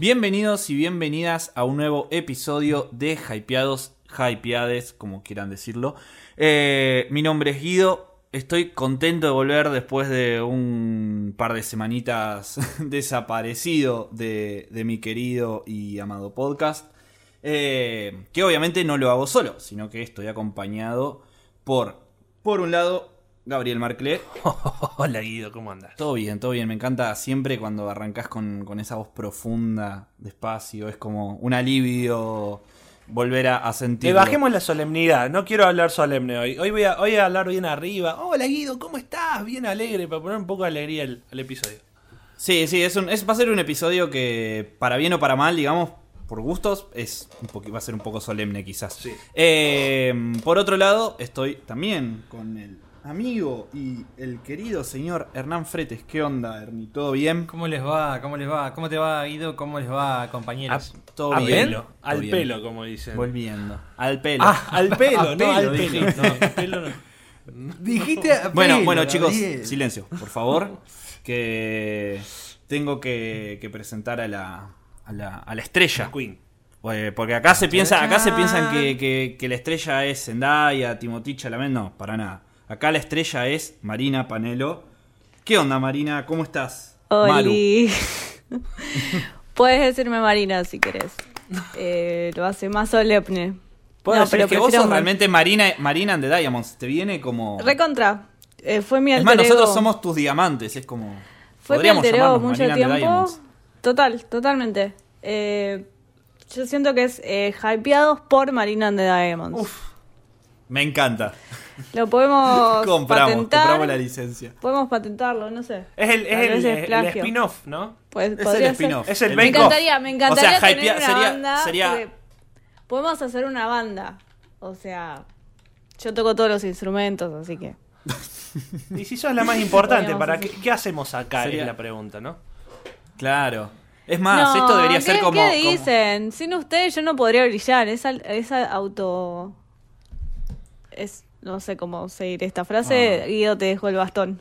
Bienvenidos y bienvenidas a un nuevo episodio de Hypeados, Hypeades, como quieran decirlo. Mi nombre es Guido, estoy contento de volver después de un par de semanitas desaparecido de mi querido y amado podcast. Que obviamente no lo hago solo, sino que estoy acompañado por un lado, Gabriel Marclé. Hola Guido, ¿cómo andas? Todo bien, me encanta siempre cuando arrancás con esa voz profunda, despacio, es como un alivio volver a sentirlo. Le bajemos la solemnidad, no quiero hablar solemne hoy. Hoy voy a hablar bien arriba. Hola Guido, ¿cómo estás? Bien alegre, para poner un poco de alegría al episodio. Sí, va a ser un episodio que, para bien o para mal, digamos, por gustos, va a ser un poco solemne quizás. Sí. Por otro lado, estoy también con el amigo y el querido señor Hernán Fretes. ¿Qué onda, Ernie? ¿Todo bien? ¿Cómo les va? ¿Cómo te va, Guido? ¿Cómo les va, compañeros? ¿Todo Al bien? pelo, al bien. Pelo, como dicen. Volviendo. Al pelo. Al pelo, no al dije. pelo. No, al pelo no. Dijiste a Bueno, pelo, chicos, Gabriel. silencio, por favor. Que tengo que presentar a la estrella. Queen. Porque acá se piensan que la estrella es Zendaya, Timothée Chalamet. No, para nada. Acá la estrella es Marina Panelo. ¿Qué onda, Marina? ¿Cómo estás? Oli. Puedes decirme Marina si querés. Lo hace más solemne. No, pero es que vos sos prefiero realmente Marina and the Diamonds. Te viene como... Recontra. Fue mi Es alter más, nosotros ego. somos tus diamantes. Es como... Fue mi podríamos alter ego llamarnos mucho Marina and the tiempo. Diamonds. Totalmente. Yo siento que es hypeados por Marina and the Diamonds. Uf. Me encanta. Lo podemos patentar. compramos la licencia. Podemos patentarlo, no sé. Es Tal vez el plagio. spin-off, ¿no? Pues, Es podría el ser. spin-off. Es el Me bake off. encantaría O sea, tener una banda. sería- porque podemos hacer una banda. O sea, yo toco todos los instrumentos, así que. Y si sos la más importante, Podríamos hacer. ¿qué hacemos acá? Sería- Es la pregunta, ¿no? Claro. Es más, esto debería ser como... ¿Qué dicen? Sin ustedes yo no podría brillar. Esa auto. No sé cómo seguir esta frase. Guido, te dejo el bastón.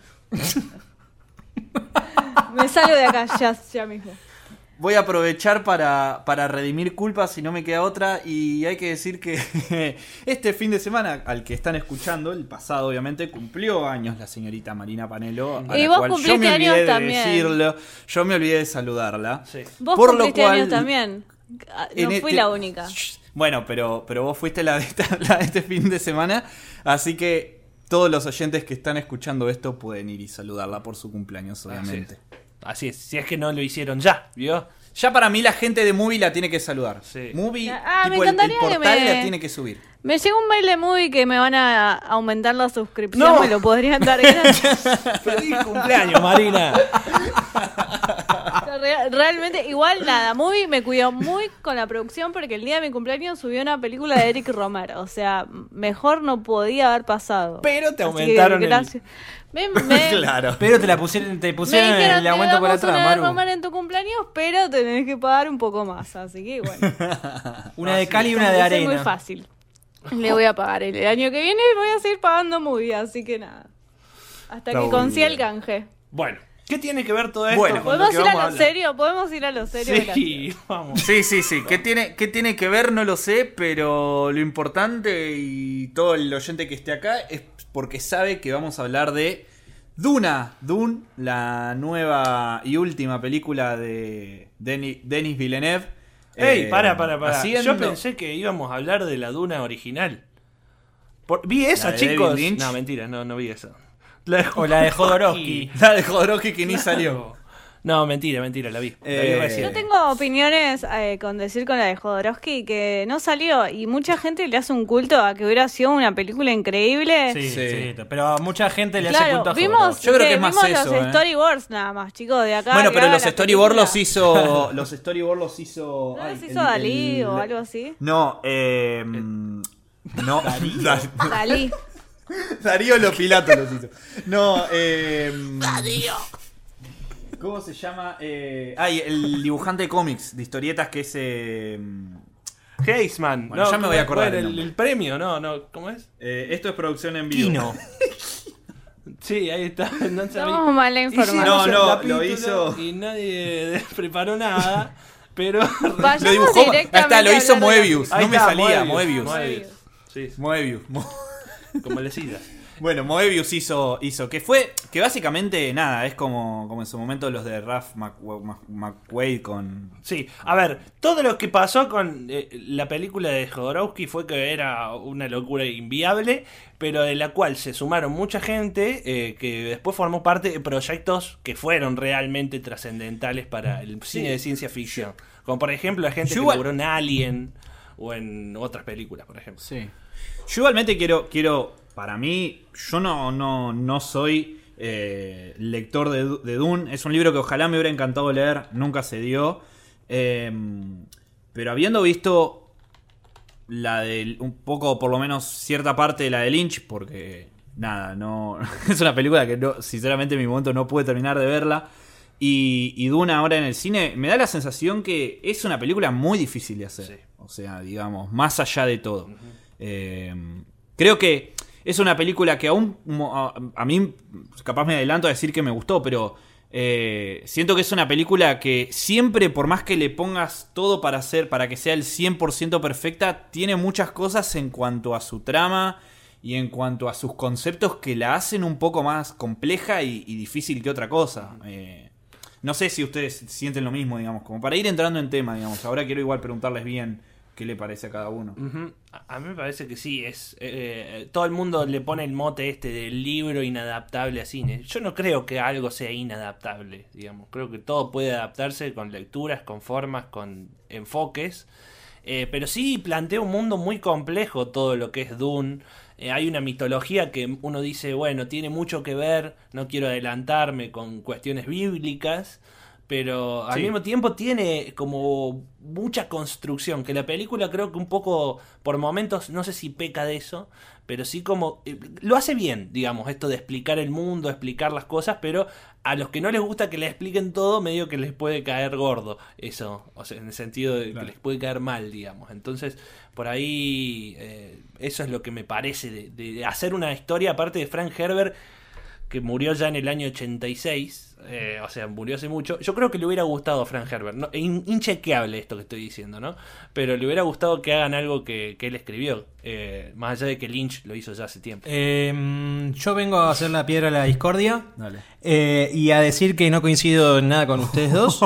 Me salgo de acá ya mismo. Voy a aprovechar para redimir culpas si no me queda otra. Y hay que decir que este fin de semana, al que están escuchando, el pasado obviamente, cumplió años la señorita Marina Panelo. A Y la vos cual yo cumpliste me olvidé años de también. decirlo. Yo me olvidé de saludarla. Sí. Vos Por lo cumpliste cual- años también. No fui la única. Bueno, pero vos fuiste la de este fin de semana. Así que todos los oyentes que están escuchando esto pueden ir y saludarla por su cumpleaños, obviamente. Así es, si es que no lo hicieron ya, ¿vio? Ya para mí la gente de Movie la tiene que saludar. Sí. Movie, Ah, me tipo el encantaría que portal me- la tiene que subir. Me llegó un mail de Movie que me van a aumentar la suscripción. No. Me lo podrían dar gratis. ¡Feliz cumpleaños, Marina! Realmente, igual nada, Movie me cuidó muy con la producción porque el día de mi cumpleaños subió una película de Eric Romer. O sea, mejor no podía haber pasado. Pero te Así que aumentaron gracias. Claro. Pero te pusieron Me dijeron, el aumento por te atrás, damos una de Maru. Romer en tu cumpleaños, pero tenés que pagar un poco más. Así que bueno. Una de cal y una de Como que es muy arena. fácil. Le voy a pagar el año que viene, voy a seguir pagando Movie, así que nada. Hasta Está que muy consiga bien. el canje. Bueno, ¿qué tiene que ver todo esto Bueno, con lo ¿Podemos que ir a vamos lo hablar? serio? ¿Podemos ir a lo serio? Gracias. Sí, vamos. Sí. ¿Qué tiene que ver? No lo sé, pero lo importante y todo el oyente que esté acá es porque sabe que vamos a hablar de Dune, la nueva y última película de Denis Villeneuve. Ey, para. haciendo- Yo pensé que íbamos a hablar de la Duna original. Vi esa, ¿La de chicos. David Lynch? No, mentira, no vi esa. O la de Jodorowsky. La de Jodorowsky que ni salió. No, mentira, la vi. La vi recién. Yo tengo opiniones con la de Jodorowsky que no salió y mucha gente le hace un culto a que hubiera sido una película increíble. Sí, pero a mucha gente le hace Claro, culto a vimos, Jodorowsky. Yo creo que es más vimos eso, los storyboards nada más, chicos, de acá. Bueno, que pero haga los la storyboards película. los storyboards los hizo... ¿No ay, los hizo Dalí o algo así? No, no. Dalí. Darío Lopilato los hizo. No, Darío. ¿Cómo se llama? El dibujante de cómics, de historietas que es... Heisman. Bueno, ya me voy a acordar bueno, el nombre. el premio, no, ¿cómo es? esto es producción en vivo. Kino. Sí, ahí está. No sabía. Estamos mal informados. No, Hicimos el lo capítulo hizo- Y nadie preparó nada. pero... Vayamos Lo dibujó. Ahí directamente está, lo a hizo hablar de la Moebius. Ahí No me está, salía, Moebius. Moebius. Sí, sí, Moebius. como le sigas. Bueno, Moebius hizo que básicamente nada, es como en su momento los de Ralph McQuaid con... Sí, a ver, todo lo que pasó con la película de Jodorowsky fue que era una locura inviable, pero de la cual se sumaron mucha gente que después formó parte de proyectos que fueron realmente trascendentales para el cine de ciencia ficción. Como por ejemplo la gente que logró en Alien o en otras películas, por ejemplo. Sí. Yo igualmente quiero para mí, yo no soy lector de Dune. Es un libro que ojalá me hubiera encantado leer, nunca se dio. Pero habiendo visto la de un poco, por lo menos cierta parte de la de Lynch, porque nada, no es una película que no, sinceramente en mi momento no pude terminar de verla. Y Dune ahora en el cine me da la sensación que es una película muy difícil de hacer. Sí. O sea, digamos, más allá de todo. Creo que es una película que aún a mí, capaz me adelanto a decir que me gustó, pero siento que es una película que siempre, por más que le pongas todo para que sea el 100% perfecta, tiene muchas cosas en cuanto a su trama y en cuanto a sus conceptos que la hacen un poco más compleja y difícil que otra cosa. No sé si ustedes sienten lo mismo, digamos, como para ir entrando en tema, digamos. Ahora quiero igual preguntarles bien qué le parece a cada uno. Uh-huh. A mí me parece que sí, es todo el mundo le pone el mote del libro inadaptable a cine. Yo no creo que algo sea inadaptable, digamos. Creo que todo puede adaptarse con lecturas, con formas, con enfoques. Pero sí plantea un mundo muy complejo todo lo que es Dune. Hay una mitología que uno dice, bueno, tiene mucho que ver, no quiero adelantarme, con cuestiones bíblicas, pero al mismo tiempo tiene como mucha construcción, que la película creo que un poco, por momentos, no sé si peca de eso, pero sí como... lo hace bien, digamos, esto de explicar el mundo, explicar las cosas, pero a los que no les gusta que les expliquen todo, medio que les puede caer gordo eso, o sea, en el sentido de que les puede caer mal, digamos. Entonces, por ahí, eso es lo que me parece de hacer una historia, aparte de Frank Herbert, que murió ya en el año 86, o sea, murió hace mucho. Yo creo que le hubiera gustado a Frank Herbert, no, inchequeable esto que estoy diciendo, ¿no? Pero le hubiera gustado que hagan algo que él escribió, más allá de que Lynch lo hizo ya hace tiempo. Yo vengo a hacer la piedra a la discordia. Dale. Y a decir que no coincido en nada con ustedes dos.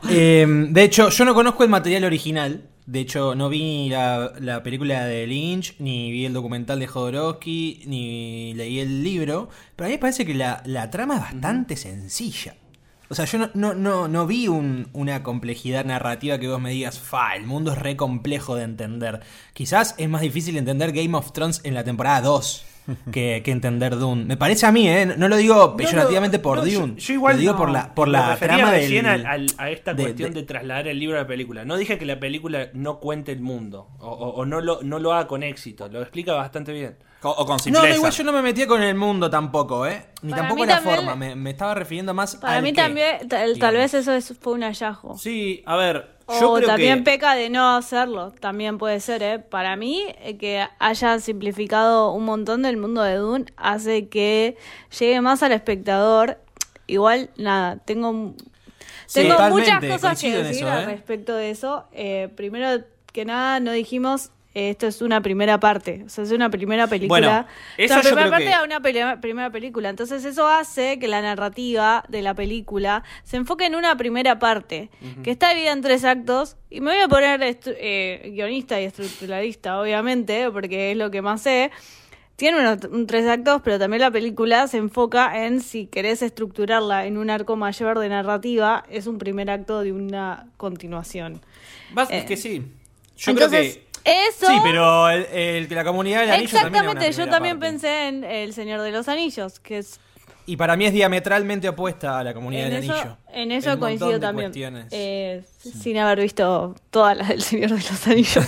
De hecho, yo no conozco el material original. De hecho, no vi la película de Lynch, ni vi el documental de Jodorowsky, ni leí el libro. Pero a mí me parece que la trama es bastante sencilla. O sea, yo no vi una complejidad narrativa que vos me digas, el mundo es re complejo de entender. Quizás es más difícil entender Game of Thrones en la temporada 2 que entender Dune. Me parece a mí, no lo digo peyorativamente por Dune. Yo igual lo digo por la trama a esta cuestión de trasladar el libro a la película. No dije que la película no cuente el mundo o no lo haga con éxito. Lo explica bastante bien. O con simpleza. No, igual yo no me metía con el mundo tampoco, ni Para tampoco mí la también- forma. Me estaba refiriendo más Para al mí qué, también, tal digamos. vez eso fue un hallazgo. Sí, a ver, yo O creo también que... peca de no hacerlo, también puede ser, Para mí, que haya simplificado un montón del mundo de Dune hace que llegue más al espectador. Igual, nada, tengo totalmente, muchas cosas que coincido en decir eso, al respecto de eso. Primero que nada, no dijimos... Esto es una primera parte, o sea, es una primera película. Bueno, eso la yo primera creo parte que- de una primera película. Entonces eso hace que la narrativa de la película se enfoque en una primera parte, que está dividida en 3 actos. Y me voy a poner guionista y estructuralista, obviamente, porque es lo que más sé. Tiene 3 actos, pero también la película se enfoca en, si querés estructurarla en un arco mayor de narrativa, es un primer acto de una continuación. Es que sí. Yo Entonces, creo que... eso... Sí, pero la comunidad del anillo también es una Exactamente, yo primera también parte. pensé en El Señor de los Anillos, que es... Y para mí es diametralmente opuesta a la comunidad del anillo. En eso un montón coincido de también. cuestiones. Sin haber visto todas las del Señor de los Anillos.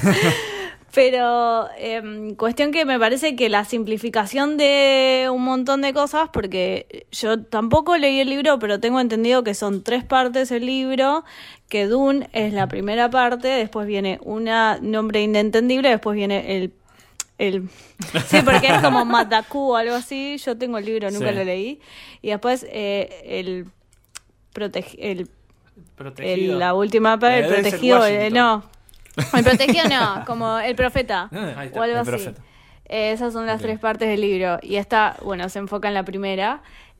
Pero cuestión que me parece que la simplificación de un montón de cosas, porque yo tampoco leí el libro, pero tengo entendido que son 3 partes el libro, que Dune es la primera parte, después viene una nombre inentendible, después viene el sí, porque es como Mataku o algo así. Yo tengo el libro, nunca Sí. lo leí. Y después Protegido. La última parte, el Denzel protegido, Washington. no. El protegido no, como el profeta. Ahí está, O algo el así. profeta. Esas son las 3 partes del libro. Y esta, bueno, se enfoca en la primera.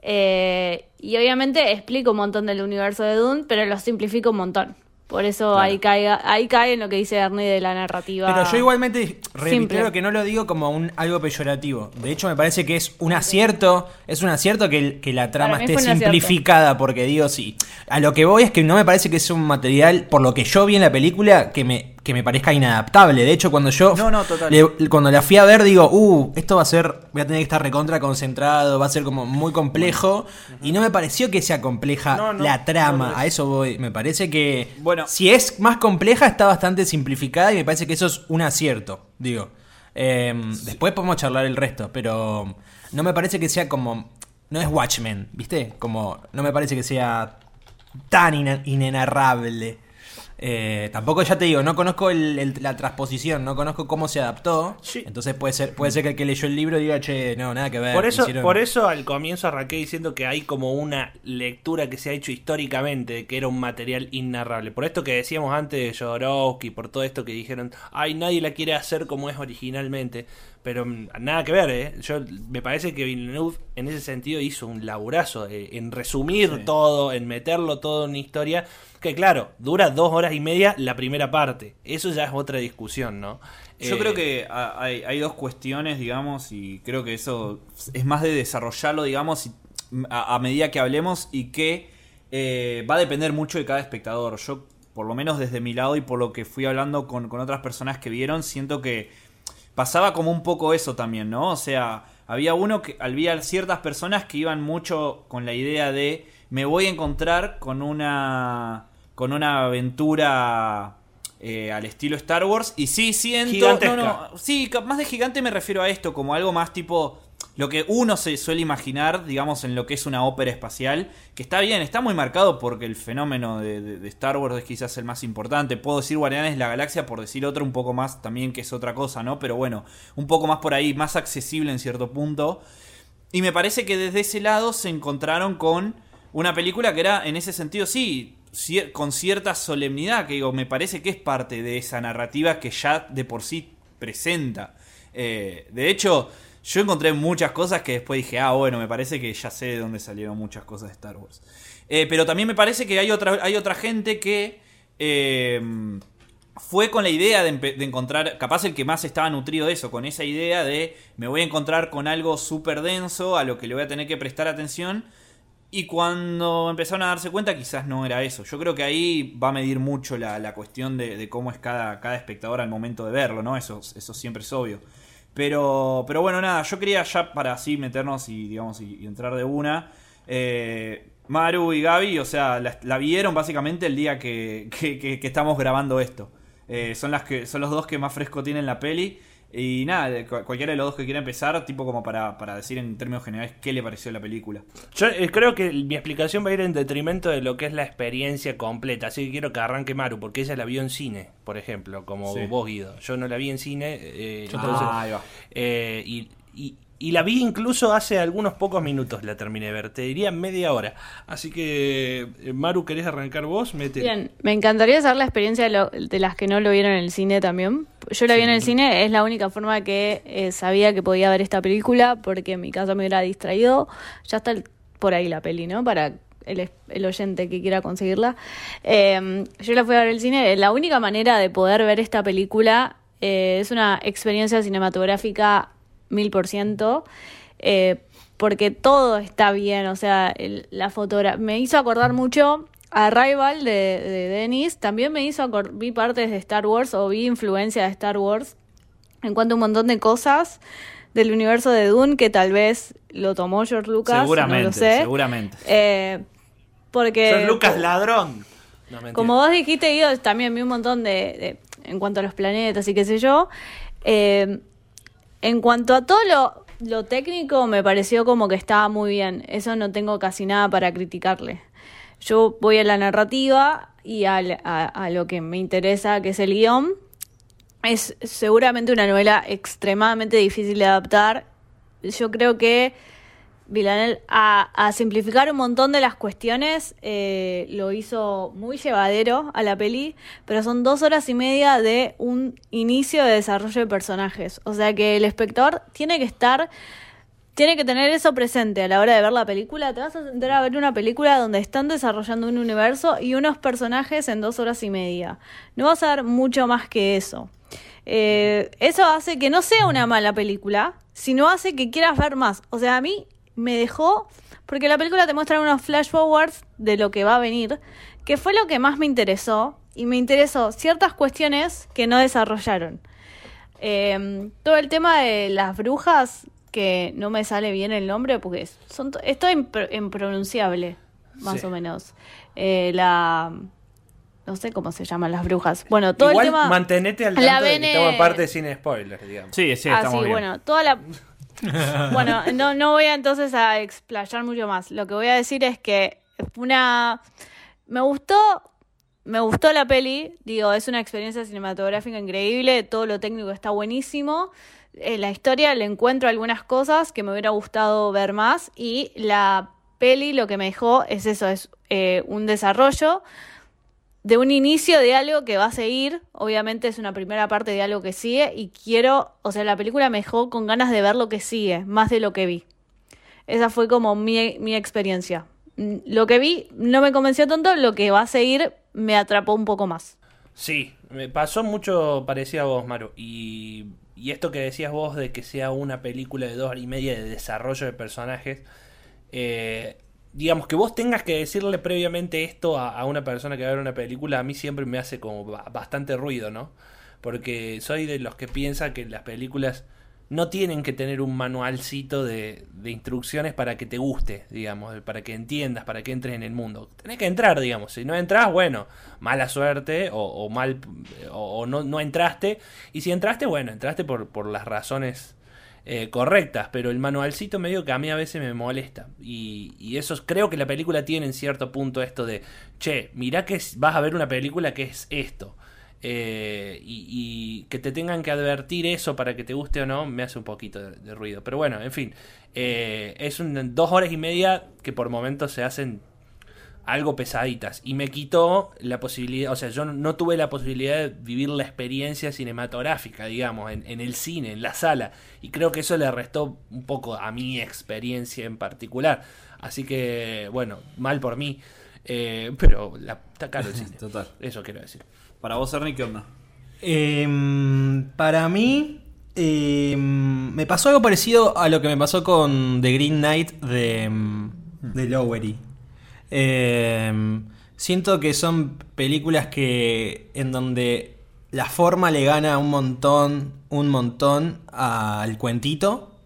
Y obviamente explico un montón del universo de Dune, pero lo simplifico un montón. Por eso Claro. ahí cae en lo que dice Ernie de la narrativa. Pero yo igualmente simple. reitero que no lo digo como algo peyorativo. De hecho, me parece que es un acierto que la trama Para mí esté fue un acierto. simplificada, porque digo, sí. A lo que voy es que no me parece que es un material, por lo que yo vi en la película, que me parezca inadaptable. De hecho, cuando yo No, total. cuando la fui a ver, digo, esto va a ser, voy a tener que estar recontra concentrado, va a ser como muy complejo. Y no me pareció que sea compleja No, la trama, no, a eso voy. Me parece que, Bueno. si es más compleja, está bastante simplificada y me parece que eso es un acierto, digo. Después podemos charlar el resto, pero no me parece que sea como... No es Watchmen, ¿viste? Como no me parece que sea tan inenarrable. Tampoco, ya te digo, no conozco la transposición, no conozco cómo se adaptó. Sí. Entonces puede ser que el que leyó el libro diga, che, no, nada que ver. Por eso al comienzo arranqué diciendo que hay como una lectura que se ha hecho históricamente de que era un material innarrable. Por esto que decíamos antes de Jodorowsky, por todo esto que dijeron, ay, nadie la quiere hacer como es originalmente. Pero nada que ver, ¿eh? Me parece que Villeneuve en ese sentido hizo un laburazo en resumir todo, en meterlo todo en una historia que, claro, dura 2 horas y media la primera parte. Eso ya es otra discusión, ¿no? Yo creo que hay dos cuestiones, digamos, y creo que eso es más de desarrollarlo, digamos, a medida que hablemos y que va a depender mucho de cada espectador. Yo, por lo menos desde mi lado y por lo que fui hablando con otras personas que vieron, siento que pasaba como un poco eso también, ¿no? O sea, había ciertas personas que iban mucho con la idea de me voy a encontrar con una aventura al estilo Star Wars. Y sí, siento... Gigantesca. Sí, más de gigante me refiero a esto, como algo más tipo... Lo que uno se suele imaginar, digamos, en lo que es una ópera espacial, que está bien, está muy marcado porque el fenómeno de Star Wars es quizás el más importante. Puedo decir Guardianes de la Galaxia por decir otro un poco más también, que es otra cosa, ¿no? Pero bueno, un poco más por ahí, más accesible en cierto punto. Y me parece que desde ese lado se encontraron con una película que era, en ese sentido, sí, con cierta solemnidad, que digo, me parece que es parte de esa narrativa que ya de por sí presenta. De hecho... Yo encontré muchas cosas que después dije, bueno, me parece que ya sé de dónde salieron muchas cosas de Star Wars. Pero también me parece que hay otra gente que fue con la idea de encontrar, capaz el que más estaba nutrido de eso, con esa idea de me voy a encontrar con algo súper denso a lo que le voy a tener que prestar atención. Y cuando empezaron a darse cuenta, quizás no era eso. Yo creo que ahí va a medir mucho la cuestión de cómo es cada espectador al momento de verlo, ¿no? Eso siempre es obvio. Pero bueno, nada, yo quería ya para así meternos y digamos y entrar de una. Maru y Gaby, o sea, la vieron básicamente el día que estamos grabando esto. Son los dos que más fresco tienen la peli. Y nada, cualquiera de los dos que quiera empezar, tipo como para decir en términos generales qué le pareció la película. Yo creo que mi explicación va a ir en detrimento de lo que es la experiencia completa. Así que quiero que arranque Maru, porque ella la vio en cine, por ejemplo, como Sí. vos, Guido. Yo no la vi en cine. Ahí va. Y la vi incluso hace algunos pocos minutos, la terminé de ver. Te diría media hora. Así que, Maru, ¿querés arrancar vos? Mete. Bien, me encantaría saber la experiencia de las que no lo vieron en el cine también. Yo la vi en el cine, es la única forma que sabía que podía ver esta película, porque en mi caso me hubiera distraído. Ya está por ahí la peli, ¿no? Para el oyente que quiera conseguirla. Yo la fui a ver en el cine. La única manera de poder ver esta película es una experiencia cinematográfica 1000%, porque todo está bien, o sea, la fotografía me hizo acordar mucho a Arrival de Denis, también me hizo vi partes de Star Wars o vi influencia de Star Wars en cuanto a un montón de cosas del universo de Dune que tal vez lo tomó George Lucas, Seguramente, no lo sé. seguramente. Porque George Lucas ladrón. No, mentira. como vos dijiste, Guido, también vi un montón de en cuanto a los planetas y qué sé yo. En cuanto a todo lo técnico, me pareció como que estaba muy bien. Eso no tengo casi nada para criticarle. Yo voy a la narrativa y a lo que me interesa, que es el guión. Es seguramente una novela extremadamente difícil de adaptar. Yo creo que Villeneuve a simplificar un montón de las cuestiones, lo hizo muy llevadero a la peli, pero son 2 horas y media de un inicio de desarrollo de personajes. O sea que el espectador tiene que tener eso presente a la hora de ver la película. Te vas a sentar a ver una película donde están desarrollando un universo y unos personajes en 2 horas y media. No vas a ver mucho más que eso. Eso hace que no sea una mala película, sino hace que quieras ver más. O sea, a mí me dejó, porque la película te muestra unos flash forwards de lo que va a venir, que fue lo que más me interesó, y me interesó ciertas cuestiones que no desarrollaron. Todo el tema de las brujas, que no me sale bien el nombre porque es todo impronunciable, más o menos. No sé cómo se llaman las brujas. Bueno, todo igual el tema... mantenete al tanto de que estamos en parte sin spoilers, digamos. Sí, estamos bien. Bueno, bueno, no voy a entonces a explayar mucho más. Lo que voy a decir es que me gustó la peli. Digo, es una experiencia cinematográfica increíble. Todo lo técnico está buenísimo. En la historia le encuentro algunas cosas que me hubiera gustado ver más. Y la peli lo que me dejó es eso, es un desarrollo de un inicio de algo que va a seguir. Obviamente es una primera parte de algo que sigue y la película me dejó con ganas de ver lo que sigue, más de lo que vi. Esa fue como mi experiencia. Lo que vi no me convenció tanto, lo que va a seguir me atrapó un poco más. Sí, me pasó mucho parecido a vos, Maru. Y esto que decías vos de que sea una película de 2 horas y media de desarrollo de personajes, digamos que vos tengas que decirle previamente esto a una persona que va a ver una película, a mí siempre me hace como bastante ruido, ¿no? Porque soy de los que piensa que las películas no tienen que tener un manualcito de instrucciones para que te guste, digamos, para que entiendas, para que entres en el mundo. Tenés que entrar, digamos. Si no entras, bueno, mala suerte o no entraste. Y si entraste, bueno, entraste por las razones correctas, pero el manualcito medio que a mí a veces me molesta y eso creo que la película tiene en cierto punto esto de, che, mirá que vas a ver una película que es esto, y que te tengan que advertir eso para que te guste o no, me hace un poquito de ruido, pero bueno, en fin, es 2 horas y media que por momentos se hacen algo pesaditas y me quitó la posibilidad, o sea, yo no tuve la posibilidad de vivir la experiencia cinematográfica, digamos, en el cine, en la sala, y creo que eso le restó un poco a mi experiencia en particular, así que, bueno, mal por mí, pero está caro el cine. Total. Eso quiero decir. Para vos, Ernie, ¿qué onda? Para mí me pasó algo parecido a lo que me pasó con The Green Knight de Lowery. Siento que son películas en donde la forma le gana un montón al cuentito,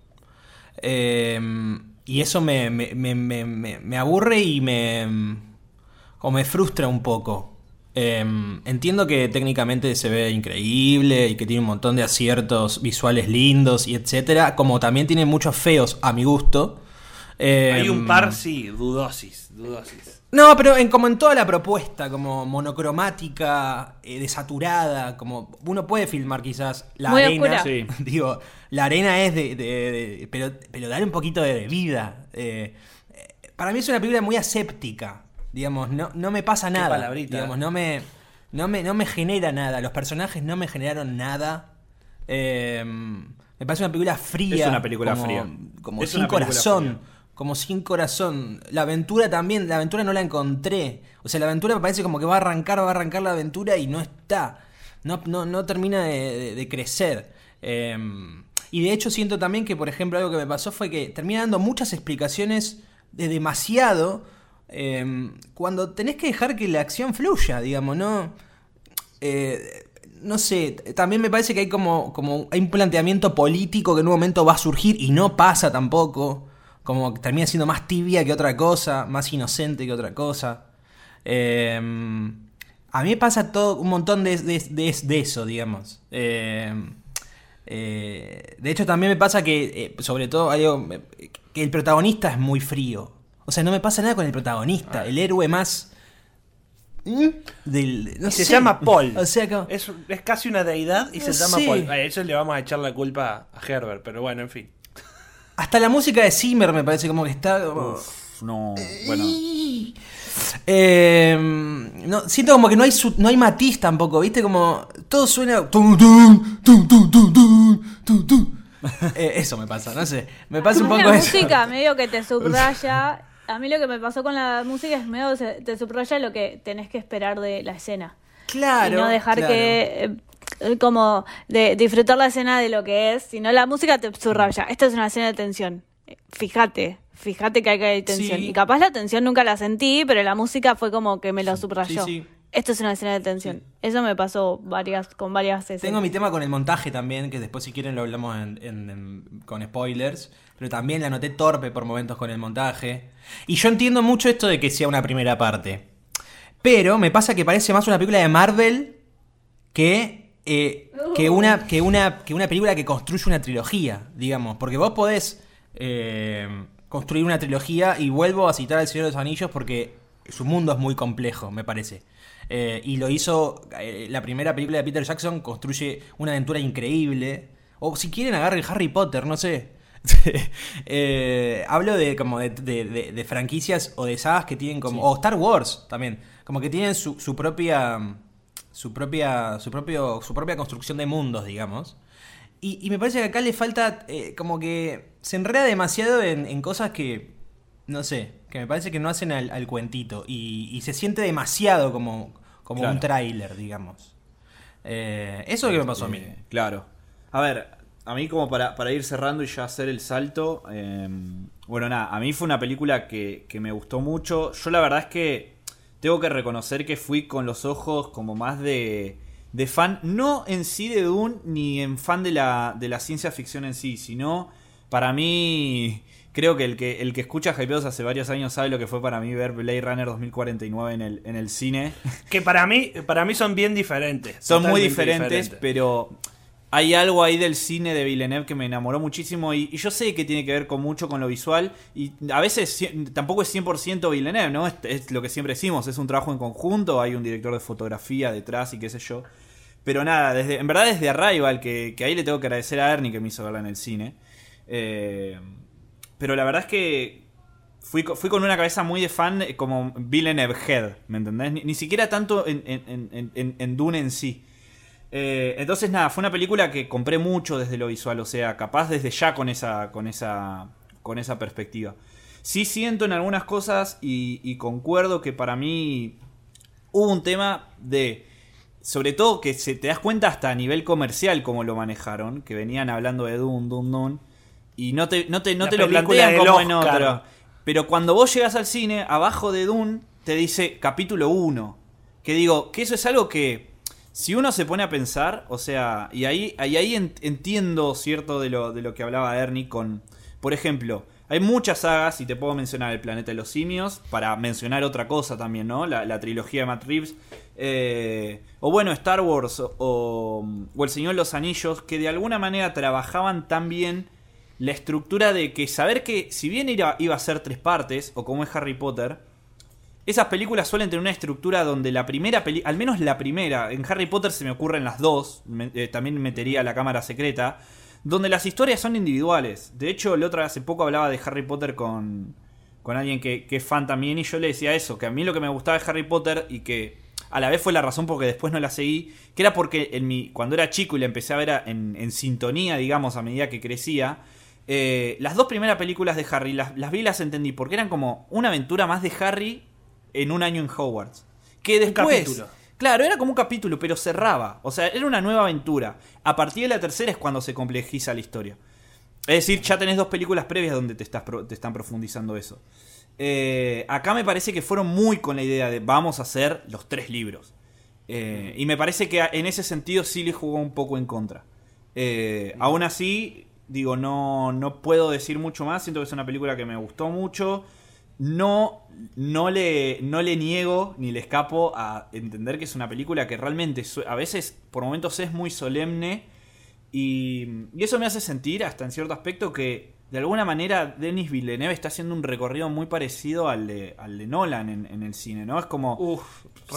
y eso me aburre y me frustra un poco. Entiendo que técnicamente se ve increíble y que tiene un montón de aciertos visuales lindos y etcétera, como también tiene muchos feos a mi gusto. Hay un par, sí, dudosis. No, pero como en toda la propuesta, como monocromática, desaturada, como uno puede filmar quizás la muy arena. Sí. Digo, la arena es pero darle un poquito de vida. Para mí es una película muy aséptica, digamos, no me pasa nada. Palabrita. Digamos, no me genera nada. Los personajes no me generaron nada. Me parece una película fría. Es una película fría. Como Es sin una película corazón. fría. Como sin corazón. La aventura también. La aventura no la encontré. O sea, la aventura me parece como que va a arrancar la aventura y no está. No termina de crecer. Y de hecho siento también que, por ejemplo, algo que me pasó fue que termina dando muchas explicaciones de demasiado, cuando tenés que dejar que la acción fluya, digamos, ¿no? No sé, también me parece que hay como hay un planteamiento político que en un momento va a surgir y no pasa tampoco. Como que termina siendo más tibia que otra cosa, más inocente que otra cosa. A mí me pasa todo un montón de eso, digamos. De hecho, también me pasa que, sobre todo, que el protagonista es muy frío. O sea, no me pasa nada con el protagonista. El héroe más... se llama Paul. O sea, es casi una deidad y se llama sé. Paul. A eso le vamos a echar la culpa a Herbert, pero bueno, en fin. Hasta la música de Zimmer me parece como que está... Uf, no, bueno. No, siento como que no hay matiz tampoco, ¿viste? Como todo suena... Eso me pasa, no sé. Me pasa un poco la eso. música medio que te subraya. A mí lo que me pasó con la música es medio te subraya lo que tenés que esperar de la escena. Claro. Y no dejar claro. que como de disfrutar la escena de lo que es, sino la música te subraya. Esta es una escena de tensión. Fíjate que hay tensión. Sí. Y capaz la tensión nunca la sentí, pero la música fue como que me lo subrayó. Sí. Esto es una escena de tensión. Sí. Eso me pasó con varias escenas. Tengo mi tema con el montaje también, que después si quieren lo hablamos con spoilers, pero también la noté torpe por momentos con el montaje. Y yo entiendo mucho esto de que sea una primera parte, pero me pasa que parece más una película de Marvel que una película que construye una trilogía, digamos, porque vos podés construir una trilogía, y vuelvo a citar al Señor de los Anillos porque su mundo es muy complejo, me parece. Y lo hizo la primera película de Peter Jackson, construye una aventura increíble. O si quieren agarren Harry Potter, no sé. Hablo de como de franquicias o de sagas que tienen como... O Star Wars también. Como que tienen su propia construcción de mundos, digamos. Y me parece que acá le falta como que se enreda demasiado en cosas que... No sé, que me parece que no hacen al cuentito. Y se siente demasiado como Claro. un tráiler, digamos. Eso es lo que me pasó a mí. Claro. A ver, a mí como para ir cerrando y ya hacer el salto. Bueno, nada, a mí fue una película que me gustó mucho. Yo la verdad es que tengo que reconocer que fui con los ojos como más de fan. No en sí de Dune, ni en fan de la ciencia ficción en sí, sino para mí... Creo que el que escucha Hypeados hace varios años sabe lo que fue para mí ver Blade Runner 2049 en el cine. Que para mí son bien diferentes. Son muy Totalmente diferentes, pero hay algo ahí del cine de Villeneuve que me enamoró muchísimo. Y yo sé que tiene que ver mucho con lo visual. Y a veces tampoco es 100% Villeneuve, ¿no? Es lo que siempre decimos, es un trabajo en conjunto. Hay un director de fotografía detrás y qué sé yo. Pero nada, en verdad desde Arrival, que ahí le tengo que agradecer a Ernie que me hizo verla en el cine. Pero la verdad es que fui con una cabeza muy de fan, como Villeneuve Head, ¿me entendés? Ni siquiera tanto en Dune en sí. Entonces nada, fue una película que compré mucho desde lo visual, o sea, capaz desde ya con esa perspectiva. Sí siento en algunas cosas y concuerdo que para mí hubo un tema de... Sobre todo que te das cuenta hasta a nivel comercial cómo lo manejaron, que venían hablando de Dune. Y no te lo plantean como en otro. Pero cuando vos llegas al cine, abajo de Dune te dice capítulo 1. Que digo, que eso es algo que si uno se pone a pensar, o sea, y ahí entiendo cierto de lo que hablaba Ernie con, por ejemplo, hay muchas sagas, y te puedo mencionar El Planeta de los Simios, para mencionar otra cosa también, ¿no? La trilogía de Matt Reeves. O bueno, Star Wars o El Señor de los Anillos, que de alguna manera trabajaban tan bien la estructura de que saber que si bien iba a ser 3 partes, o como es Harry Potter, esas películas suelen tener una estructura donde la primera al menos la primera, en Harry Potter se me ocurren las dos, también metería La Cámara Secreta, donde las historias son individuales. De hecho, hace poco hablaba de Harry Potter con alguien que es fan también, y yo le decía eso, que a mí lo que me gustaba de Harry Potter, y que a la vez fue la razón porque después no la seguí, que era porque cuando era chico y la empecé a ver en sintonía, digamos, a medida que crecía, las 2 primeras películas de Harry las vi y las entendí, porque eran como una aventura más de Harry en un año en Hogwarts. Que después... capítulo. Claro, era como un capítulo, pero cerraba. O sea, era una nueva aventura. A partir de la tercera es cuando se complejiza la historia. Es decir, ya tenés 2 películas previas donde te están profundizando eso. Acá me parece que fueron muy con la idea de vamos a hacer los 3 libros. Y me parece que en ese sentido sí le jugó un poco en contra. Aún así... Digo, no puedo decir mucho más. Siento que es una película que me gustó mucho. No le niego ni le escapo a entender que es una película que realmente a veces, por momentos, es muy solemne. Y eso me hace sentir, hasta en cierto aspecto, que de alguna manera Denis Villeneuve está haciendo un recorrido muy parecido al de Nolan en el cine, ¿no? Es como...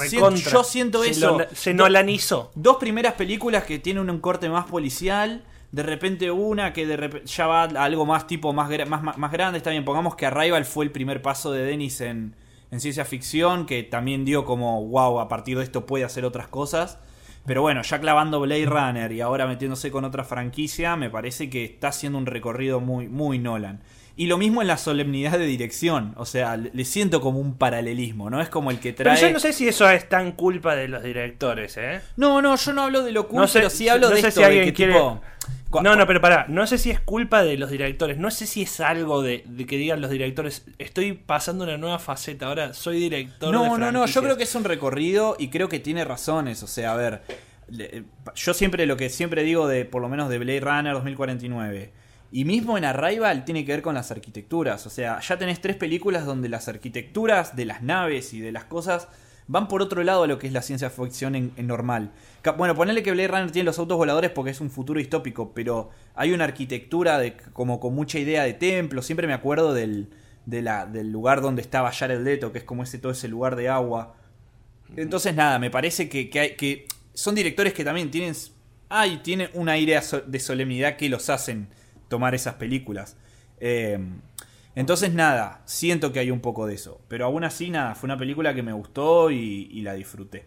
yo siento eso. Se nolanizó. 2 primeras películas que tienen un corte más policial... de repente una que ya va a algo más tipo más grande. Está bien, pongamos que Arrival fue el primer paso de Denis en ciencia ficción, que también dio como, wow, a partir de esto puede hacer otras cosas. Pero bueno, ya clavando Blade Runner y ahora metiéndose con otra franquicia, me parece que está haciendo un recorrido muy, muy Nolan. Y lo mismo en la solemnidad de dirección. O sea, le siento como un paralelismo, ¿no? Es como el que trae... Pero yo no sé si eso es tan culpa de los directores, ¿eh? No, yo no hablo de lo cool, No sé, pero sí hablo no de sé esto, si alguien de que quiere... tipo... No, pero pará, no sé si es culpa de los directores, no sé si es algo de que digan los directores, estoy pasando una nueva faceta, ahora soy director de franquicias. No, yo creo que es un recorrido y creo que tiene razones, o sea, a ver, yo siempre lo que siempre digo de, por lo menos de Blade Runner 2049, y mismo en Arrival tiene que ver con las arquitecturas, o sea, ya tenés 3 películas donde las arquitecturas de las naves y de las cosas van por otro lado a lo que es la ciencia ficción en normal. Bueno, ponele que Blade Runner tiene los autos voladores porque es un futuro distópico, pero hay una arquitectura como con mucha idea de templo. Siempre me acuerdo del lugar donde estaba Jared Leto, que es como todo ese lugar de agua. Entonces nada, me parece que son directores que también tienen una idea de solemnidad que los hacen tomar esas películas. Entonces nada, siento que hay un poco de eso. Pero aún así nada, fue una película que me gustó y la disfruté.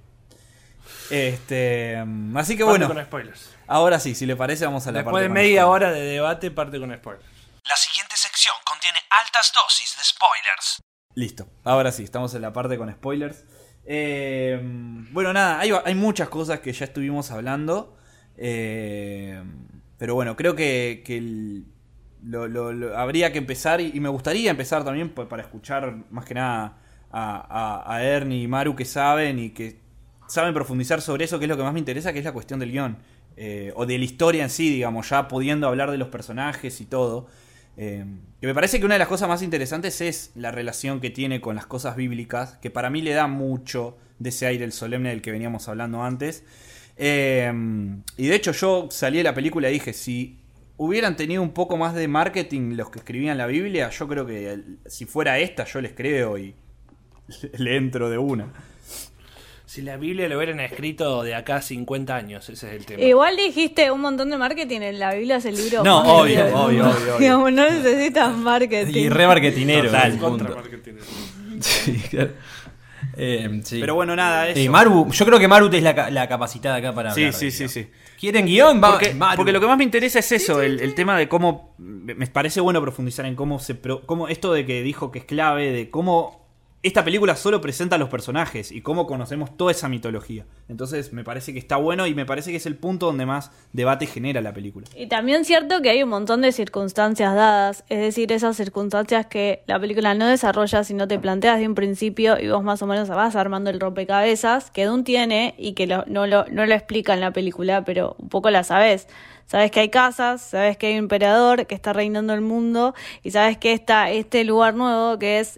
Así que bueno, con spoilers. Ahora sí, si le parece vamos a la parte. Después de media hora de debate, parte con spoilers. La siguiente sección contiene altas dosis de spoilers. Listo, ahora sí, estamos en la parte con spoilers. Bueno, nada, hay muchas cosas que ya estuvimos hablando. Pero bueno, creo que habría que empezar y me gustaría empezar también para escuchar más que nada a Ernie y Maru, que saben y que saben profundizar sobre eso, que es lo que más me interesa, que es la cuestión del guión. O de la historia en sí, digamos, ya pudiendo hablar de los personajes y todo. Que me parece que una de las cosas más interesantes es la relación que tiene con las cosas bíblicas, que para mí le da mucho de ese aire el solemne del que veníamos hablando antes. Y de hecho yo salí de la película y dije, si hubieran tenido un poco más de marketing los que escribían la Biblia, yo creo que si fuera esta yo les creo y le entro de una. Si la Biblia lo hubieran escrito de acá a 50 años, ese es el tema. Igual dijiste un montón de marketing, en la Biblia es el libro No, más obvio. Digamos, no necesitas marketing. Y re marketinero. Total, contra marketinero. Sí, claro. Sí. Pero bueno, nada, eso. Maru, yo creo que Maru es la capacitada acá para hablar. Sí. ¿Quieren guión? Porque lo que más me interesa es eso, el tema de cómo... Me parece bueno profundizar en cómo esto de que dijo que es clave, de cómo esta película solo presenta a los personajes y cómo conocemos toda esa mitología. Entonces me parece que está bueno y me parece que es el punto donde más debate genera la película. Y también es cierto que hay un montón de circunstancias dadas, es decir, esas circunstancias que la película no desarrolla, sino te planteas de un principio y vos más o menos vas armando el rompecabezas que Dune tiene y que no lo explica en la película, pero un poco la sabés. Sabes que hay casas, sabes que hay un emperador que está reinando el mundo y sabes que está este lugar nuevo que es...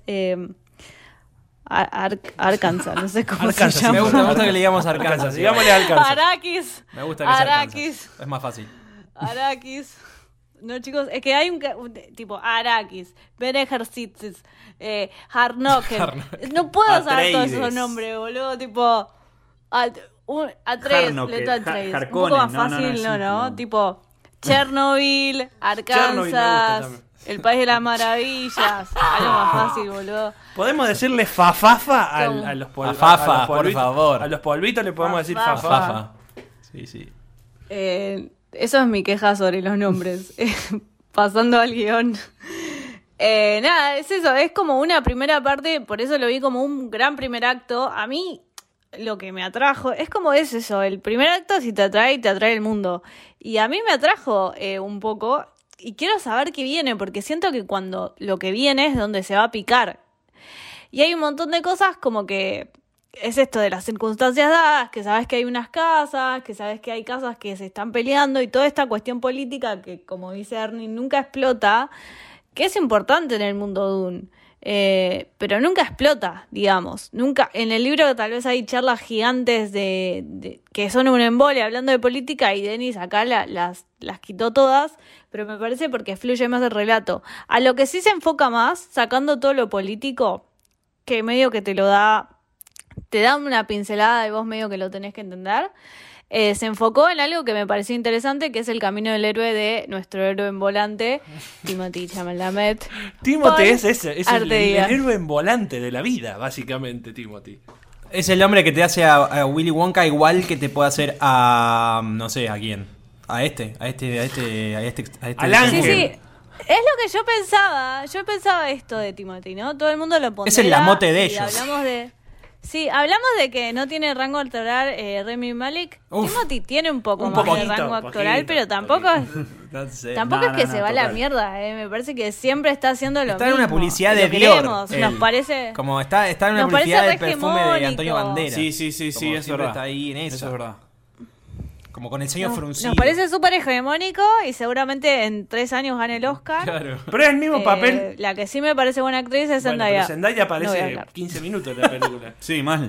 Arkansas, no sé cómo Arkansas, se llama. me gusta que le digamos Arkansas. Digámosle Arkansas. Arrakis. Me gusta que sea Arrakis. Arkansas. Es más fácil. Arrakis. No, chicos, es que hay un tipo Arrakis, Bene Gesserit, Harnoken. No puedo saber todos esos nombres, boludo. Tipo Atreides, letra Atreides. Un poco más fácil, no. Tipo Chernobyl, Arkansas. El País de las Maravillas. Algo más fácil, boludo. ¿Podemos decirle fafafa a los polvitos? Fafafa, por favor. A los polvitos le podemos decir fafafa. Sí. Eso es mi queja sobre los nombres. Pasando al guión. Nada, es eso. Es como una primera parte, por eso lo vi como un gran primer acto. A mí, lo que me atrajo, es como es eso. El primer acto, si te atrae el mundo. Y a mí me atrajo un poco... Y quiero saber qué viene, porque siento que cuando lo que viene es donde se va a picar. Y hay un montón de cosas como que es esto de las circunstancias dadas, que sabes que hay unas casas, que sabes que hay casas que se están peleando y toda esta cuestión política que, como dice Ernie, nunca explota, que es importante en el mundo Dune. Pero nunca explota, digamos. Nunca. En el libro tal vez hay charlas gigantes de que son un embole hablando de política y Denis acá las quitó todas, pero me parece porque fluye más el relato. A lo que sí se enfoca más, sacando todo lo político, que medio que te da una pincelada y vos medio que lo tenés que entender, se enfocó en algo que me pareció interesante, que es el camino del héroe de nuestro héroe en volante, Timothée Chalamet. Timothy es el Díaz. héroe en volante de la vida, básicamente, Timothy. Es el hombre que te hace a Willy Wonka igual que te puede hacer a... no sé, ¿a quién? A este. Al ángel. Sí, sí. Es lo que yo pensaba. Yo pensaba esto de Timothy, ¿no? Todo el mundo lo pondera. Es el lamote de y ellos. Hablamos de que no tiene rango actoral Rami Malek. Uf. Timothy tiene un poco Un más de poquito, rango actoral, poquito, pero tampoco No sé. tampoco es que se va a la total. mierda. Me parece que siempre está haciendo lo Está mismo. en una publicidad Y de lo Dior. queremos, él. Nos parece... Como está en una nos parece publicidad del re perfume de hegemónico. Antonio Banderas. Sí, Como es siempre verdad. está ahí en esa. Eso es verdad. Como con el ceño fruncido. Nos parece súper hegemónico y seguramente en 3 años gane el Oscar. Claro. Pero es el mismo papel. La que sí me parece buena actriz es Bueno, Zendaya. pero Zendaya No voy a aparece hablar. 15 minutos en la película. Sí, mal.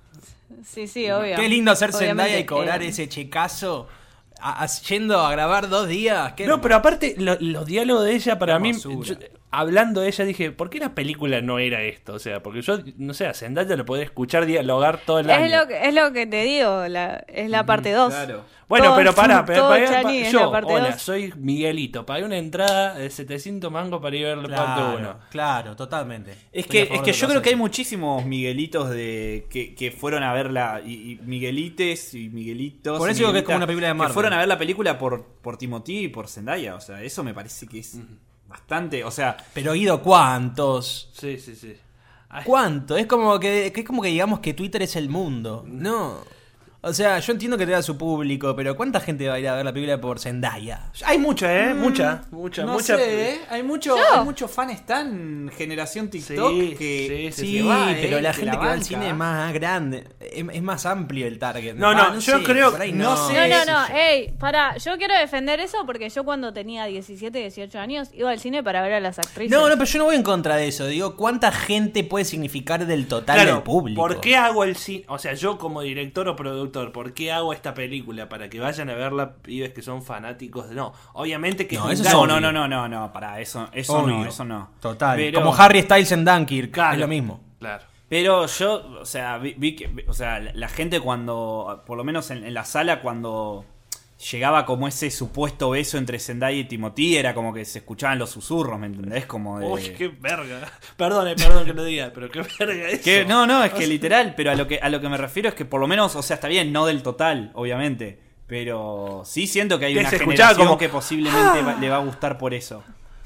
Sí, obvio. Qué lindo ser Obviamente, Zendaya y cobrar ese checazo yendo a grabar 2 días. Qué No, pero aparte, los diálogos de ella, para mí, hermosura. hablando de ella, dije, ¿por qué la película no era esto? O sea, porque yo, no sé, a Zendaya lo podría escuchar dialogar todo el año. Es lo que te digo, es la parte 2. Claro. Bueno, Todo- pero pará, todo Chani es yo, la parte hola, 2. soy Miguelito, pagué una entrada de 700 mangos para ir a ver la parte 1. Claro, totalmente. Es Estoy a que favor de yo lo creo que hay haces. muchísimos Miguelitos que fueron a verla y Miguelites y Miguelitos. Por y eso digo que es como Miguelitas una película de Marvel. Que fueron a ver la película por Timothy y por Zendaya. O sea, eso me parece que es bastante. O sea, Pero Guido, ¿cuántos? Sí, sí, sí. Ay, ¿Cuánto? Es como que digamos que Twitter es el mundo. No. O sea, yo entiendo que tenga su público, pero ¿cuánta gente va a ir a ver la película por Zendaya? hay mucha, mucha. no sé, ¿eh? Hay muchos fans tan generación TikTok Sí, que sí, Sí, que va, pero la que gente que va al banca. cine es más grande, es más amplio el target. No, yo creo- por ahí no sé. No, ey, pará, yo quiero defender eso porque yo cuando tenía 17, 18 años iba al cine para ver a las actrices. No, pero yo no voy en contra de eso. Digo, ¿cuánta gente puede significar del total Claro, del público? ¿por qué hago el cine? O sea, yo como director o productor, ¿por qué hago esta película? Para que vayan a verla pibes que son fanáticos de... No, obviamente que No, es eso un es gancho. obvio. No, para eso Obvio. no, eso no. Total. Pero- Como Harry Styles en Dunkirk, Claro, es lo mismo. Claro. Pero yo, o sea, vi que, o sea, la gente cuando, por lo menos en la sala, cuando llegaba como ese supuesto beso entre Zendaya y Timothy, era como que se escuchaban los susurros, ¿me entendés? Como de... Uy, qué verga. Perdón que lo diga, pero qué verga eso. Que, no, es que literal, pero a lo que me refiero es que por lo menos, o sea, está bien, no del total, obviamente, pero sí siento que hay Que una se escuchaba generación como, que posiblemente le va a gustar por eso.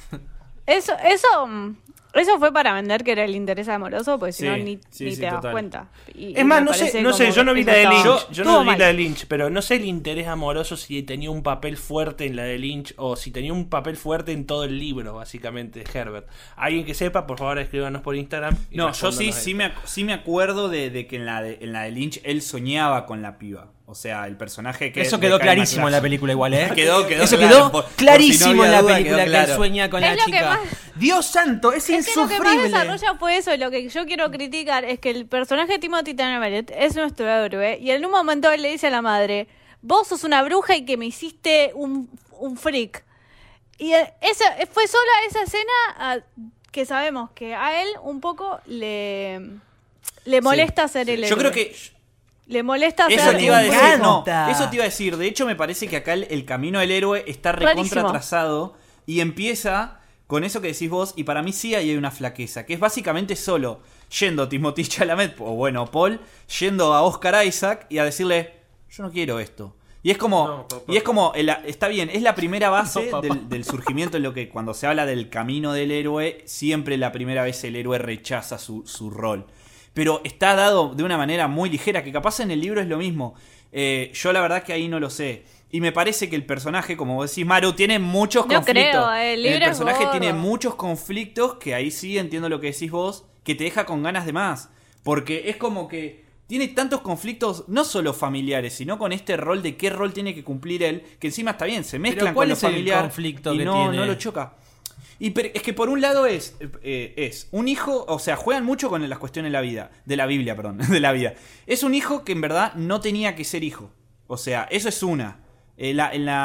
Eso fue para vender que era el interés amoroso, porque si Sí, no ni sí, te das total. cuenta. Es más, no sé, yo no vi la de Lynch. Yo no Todo vi mal. la de Lynch, pero no sé el interés amoroso si tenía un papel fuerte en la de Lynch o si tenía un papel fuerte en todo el libro, básicamente, de Herbert. Alguien que sepa, por favor, escríbanos por Instagram. y No, yo respóndanos sí me acuerdo de que en la de Lynch él soñaba con la piba. O sea, el personaje que... Eso de quedó Kyle clarísimo en la MacLachlan. película igual, ¿eh? Quedó Eso claro, quedó por si no clarísimo había en la duda, película quedó que claro. él sueña con Es la lo que chica. más- Dios santo, es Es que lo que más insufrible. desarrolla fue eso. Lo que yo quiero criticar es que el personaje de Timothy Chalamet es nuestro héroe. Y en un momento él le dice a la madre: vos sos una bruja y que me hiciste un freak. Y fue sola esa escena que sabemos que a él un poco le molesta ser el héroe. Yo creo que Le molesta eso ser te iba a un decir, freak. no, encanta. eso te iba a decir. De hecho, me parece que acá el camino del héroe está recontra Rarísimo. atrasado y empieza con eso que decís vos, y para mí sí ahí hay una flaqueza, que es básicamente solo yendo Timothée Chalamet, o bueno, Paul, yendo a Oscar Isaac y a decirle, yo no quiero esto. Y es como, No, papá. y es como, está bien, es la primera base No, papá. del surgimiento en lo que cuando se habla del camino del héroe, siempre la primera vez el héroe rechaza su rol. Pero está dado de una manera muy ligera, que capaz en el libro es lo mismo. Yo la verdad que ahí no lo sé. Y me parece que el personaje, como vos decís, Maru, tiene muchos No conflictos. creo, el libro es personaje gordo. tiene muchos conflictos, que ahí sí entiendo lo que decís vos, que te deja con ganas de más. Porque es como que tiene tantos conflictos, no solo familiares, sino con este rol de qué rol tiene que cumplir él, que encima está bien, se mezclan ¿cuál con lo es el familiar conflicto y que no tiene? lo choca. Es que por un lado es un hijo, o sea, juegan mucho con las cuestiones de la vida, de la Biblia, perdón, de la vida. Es un hijo que en verdad no tenía que ser hijo. O sea, eso es una. En